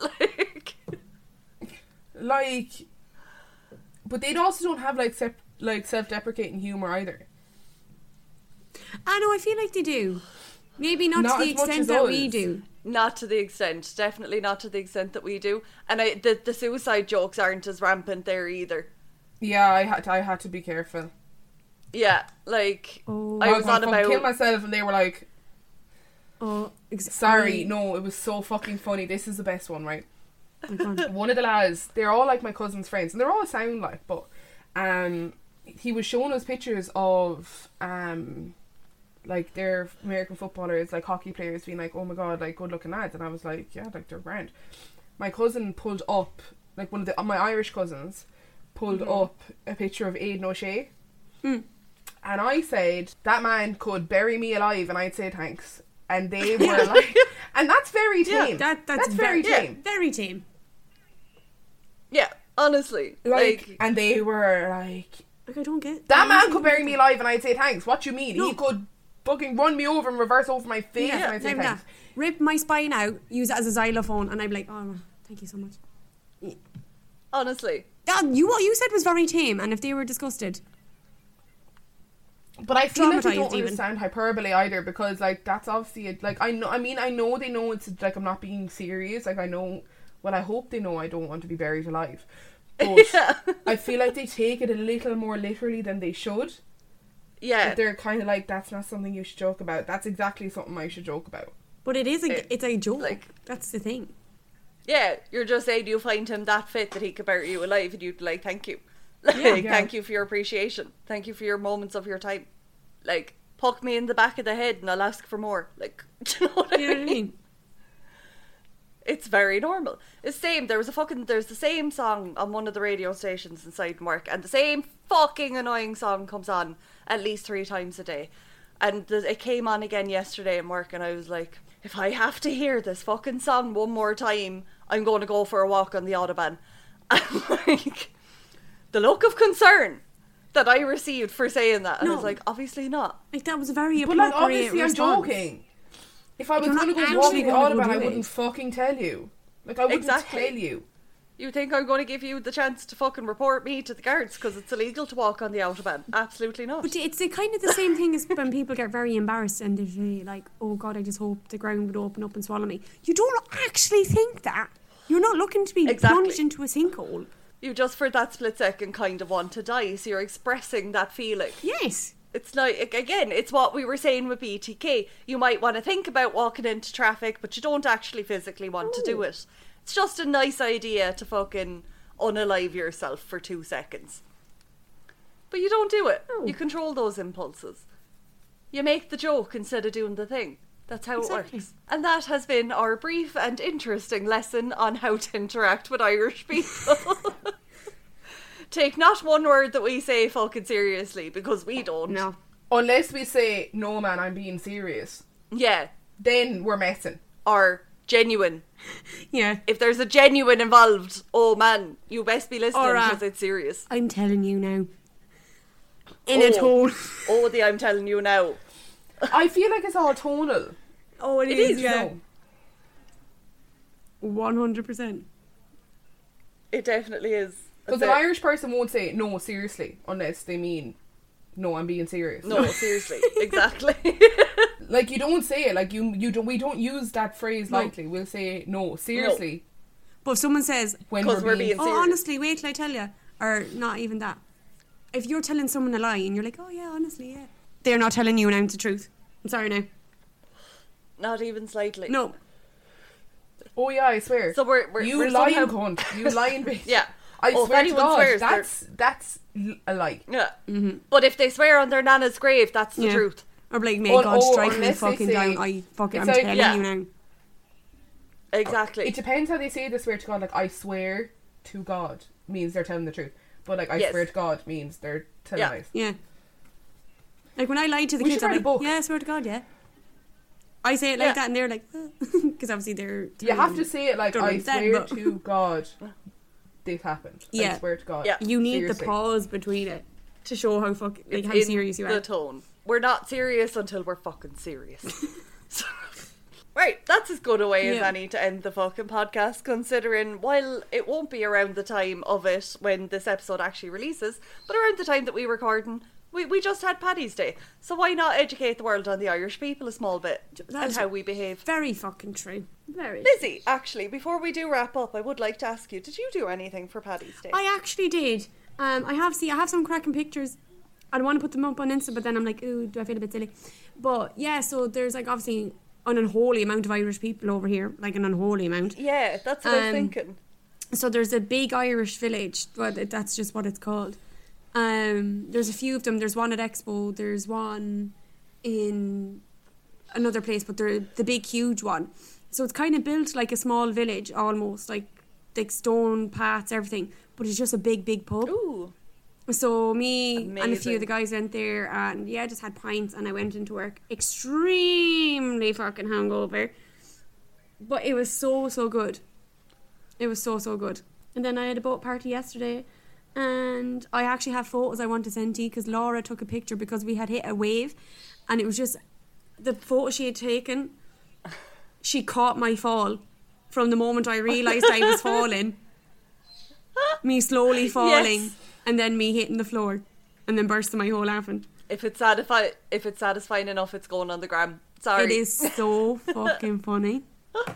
Like, but they also don't have like self-deprecating humor either. I know. I feel like they do. Maybe not to the extent that we do. Not to the extent, definitely not to the extent that we do. And the suicide jokes aren't as rampant there either. Yeah, I had to be careful. Yeah, like I was on about kill myself, and they were like, "Oh, sorry, no, it was so fucking funny. This is the best one, right?" One of the lads, they're all like my cousin's friends, and they're all sound like, but he was showing us pictures of like their American footballers, like hockey players, being like, oh my god, like good looking lads, and I was like, yeah, like they're grand. My cousin pulled up, like one of my Irish cousins pulled up a picture of Aidan O'Shea, and I said that man could bury me alive, and I'd say thanks. And they were like, and that's very tame. Yeah, that's very tame. Yeah, very tame. Yeah, honestly, like, and they were like, I don't get that man could bury me alive, and I'd say thanks. What you mean? No. He could fucking run me over and reverse over my face, and I'd say thanks. Rip my spine out, use it as a xylophone, and I'm like, oh, thank you so much. Yeah. Honestly, what you said was very tame, and if they were disgusted. But I feel like they don't understand hyperbole either, because like that's obviously like I know they know it's like I'm not being serious. Like I know, well, I hope they know I don't want to be buried alive. But I feel like they take it a little more literally than they should. Yeah, but they're kind of like, that's not something you should joke about. That's exactly something I should joke about. But it is it's a joke. Like, that's the thing. Yeah, you're just saying you find him that fit that he could bury you alive, and you'd be like, thank you. Thank you for your appreciation. Thank you for your moments of your time. Like, poke me in the back of the head and I'll ask for more. Like, do you know what I mean? It's very normal. It's same. There's the same song on one of the radio stations inside work, and the same fucking annoying song comes on at least 3 times a day. And it came on again yesterday in work, and I was like, if I have to hear this fucking song one more time, I'm going to go for a walk on the Autobahn. And like, the look of concern that I received for saying that, and I was like, obviously not. Like, that was a very appropriate But like, obviously response. I'm joking. If I was going to go walking the Autobahn, I wouldn't fucking tell you. Like, I wouldn't tell you. You think I'm going to give you the chance to fucking report me to the guards because it's illegal to walk on the Autobahn? Absolutely not. But it's kind of the same thing as when people get very embarrassed and they say, like, oh God, I just hope the ground would open up and swallow me. You don't actually think that. You're not looking to be plunged into a sinkhole. You just for that split second kind of want to die, so you're expressing that feeling. Yes. It's like, again, it's what we were saying with BTK. You might want to think about walking into traffic, but you don't actually physically want to do it. It's just a nice idea to fucking unalive yourself for 2 seconds. But you don't do it. You control those impulses. You make the joke instead of doing the thing. That's how it works. And that has been our brief and interesting lesson on how to interact with Irish people. Take not one word that we say fucking seriously, because we don't. No. Unless we say, no man, I'm being serious. Yeah. Then we're messing. Or genuine. Yeah. If there's a genuine involved, oh man, you best be listening because it's serious. I'm telling you now. In a tone. Oh, the I'm telling you now. I feel like it's all tonal. Oh, it is, yeah. No. 100%. It definitely is. Because an Irish person won't say, no, seriously, unless they mean, no, I'm being serious. No, seriously. Exactly. Like, you don't say it. Like, we don't use that phrase lightly. We'll say, no, seriously. No. But if someone says, when we're being serious. Honestly, wait till I tell you. Or not even that. If you're telling someone a lie and you're like, oh yeah, honestly, yeah. They're not telling you an ounce of truth. I'm sorry now. Not even slightly. No. Oh yeah, I swear. So we're lying cunt. You lying bitch. Yeah. I swear to God, that's a lie. Yeah. Mm-hmm. But if they swear on their nana's grave, that's the truth. Or like, may God strike me fucking down. I'm telling you now. Exactly. It depends how they say the swear to God. Like, I swear to God means they're telling the truth. But like, I swear to God means they're telling lies. Yeah. Like when I lied to the kids, I'm like, yeah, I swear to God, yeah. I say it like that and they're like, because obviously they're... You have to say it like, I swear to God this happened. Yeah. I swear to God. Yeah. You need the pause between it to show how how serious you are. The tone. We're not serious until we're fucking serious. Right, that's as good a way as any to end the fucking podcast, considering while it won't be around the time of it when this episode actually releases, but around the time that we're recording, we just had Paddy's Day. So why not educate the world on the Irish people a small bit and how we behave? Very fucking true. Very. Lizzie, actually, before we do wrap up, I would like to ask you, did you do anything for Paddy's Day? I actually did. I have some cracking pictures. I want to put them up on Insta, but then I'm like, ooh, do I feel a bit silly? But yeah, so there's like obviously an unholy amount of Irish people over here, like an unholy amount. Yeah, that's what I was thinking. So there's a big Irish village, but that's just what it's called. There's a few of them. There's one at Expo. There's one in another place, but they're the big, huge one. So it's kind of built like a small village, almost like stone paths, everything. But it's just a big, big pub. Ooh. So me and a few of the guys went there and just had pints, and I went into work extremely fucking hungover. But it was so good. It was so good. And then I had a boat party yesterday, and I actually have photos I want to send to you because Laura took a picture because we had hit a wave, and it was just the photo she had taken. She caught my fall from the moment I realised I was falling. Me slowly falling. Yes. And then me hitting the floor, and then bursting my whole laughing. If it's satisfying enough, it's going on the gram. Sorry. It is so fucking funny.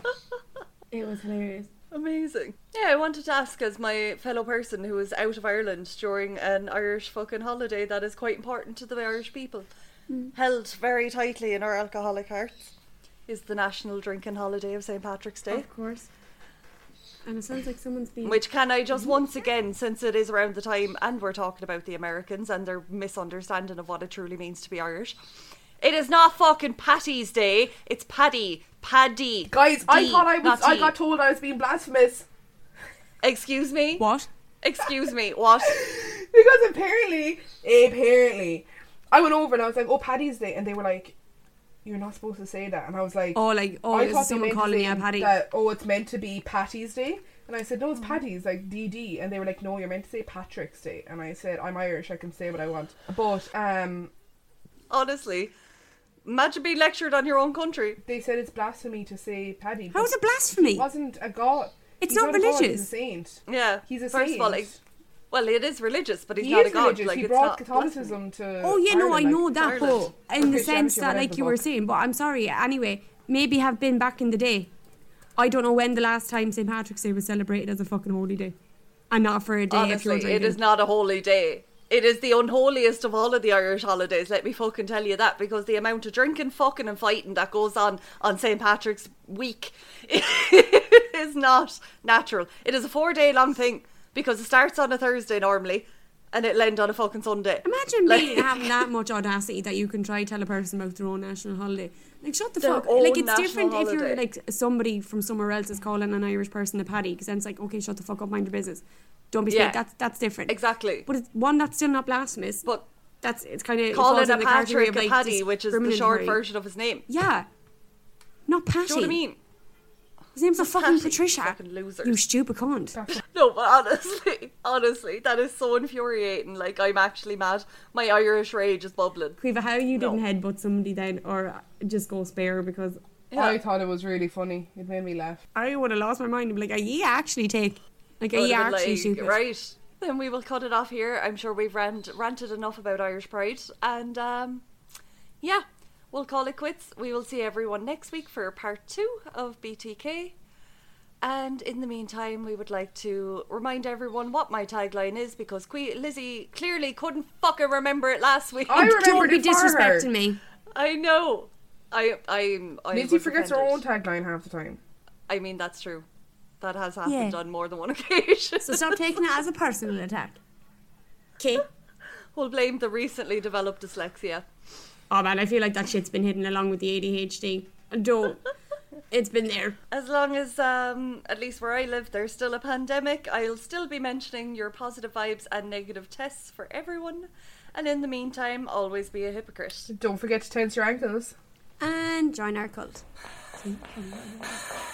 It was hilarious. Amazing. Yeah, I wanted to ask, as my fellow person who is out of Ireland during an Irish fucking holiday that is quite important to the Irish people, held very tightly in our alcoholic hearts, is the national drinking holiday of St. Patrick's Day. Of course. And it sounds like someone's been... Which can I just once again, since it is around the time and we're talking about the Americans and their misunderstanding of what it truly means to be Irish, it is not fucking Paddy's Day, it's Paddy. Guys, I got told I was being blasphemous. Excuse me? What? Excuse me, what? Because apparently, I went over and I was like, oh, Paddy's Day, and they were like, you're not supposed to say that. And I was like, I thought someone calling me a Paddy. It's meant to be Patty's Day. And I said, no, it's Paddy's, like DD. And they were like, no, you're meant to say Patrick's Day. And I said, I'm Irish, I can say what I want. But honestly, imagine being lectured on your own country. They said it's blasphemy to say Paddy. How is it blasphemy? He wasn't a god. It's not religious. He's a saint. Yeah, he's a saint. First of all, well, it is religious, but he's not a god. Religious. Like, he brought Catholicism to Ireland, I know that, but in the sense that, like you were saying, but I'm sorry, anyway, maybe have been back in the day. I don't know when the last time St. Patrick's Day was celebrated as a fucking holy day. And not for a day. Honestly, if you're drinking. It is not a holy day. It is the unholiest of all of the Irish holidays, let me fucking tell you that, because the amount of drinking, fucking and fighting that goes on St. Patrick's week is not natural. It is a 4-day long thing, because it starts on a Thursday normally, and it'll end on a fucking Sunday. Imagine me having that much audacity that you can try tell a person about their own national holiday. Like, shut the fuck. Like, it's different holiday. If you're, like, somebody from somewhere else is calling an Irish person a paddy, because then it's like, okay, shut the fuck up, mind your business. Don't be straight. That's different. Exactly. But it's one that's still not blasphemous. But it's kind of calling a Patrick a paddy, which is the short version of his name. Yeah. Not Patty. Do you know what I mean? His name's a fucking Patricia. Fucking loser. You stupid cunt. No, but honestly, that is so infuriating. Like, I'm actually mad. My Irish rage is bubbling. Quiva, how you didn't headbutt somebody then, or just go spare, because Yeah. I thought it was really funny. It made me laugh. I would have lost my mind and be like, are you actually stupid? Right. Then we will cut it off here. I'm sure we've ranted enough about Irish Pride. And yeah, we'll call it quits. We will see everyone next week for part 2 of BTK. And in the meantime, we would like to remind everyone what my tagline is, because Lizzie clearly couldn't fucking remember it last week. I remembered Don't be it for her. disrespecting me. I know. Lizzie forgets her own tagline half the time. I mean, that's true. That has happened on more than one occasion. So stop taking it as a personal attack. Okay? We'll blame the recently developed dyslexia. Oh man, I feel like that shit's been hidden along with the ADHD. Don't. It's been there. As long as, at least where I live, there's still a pandemic, I'll still be mentioning your positive vibes and negative tests for everyone. And in the meantime, always be a hypocrite. Don't forget to tense your ankles. And join our cult.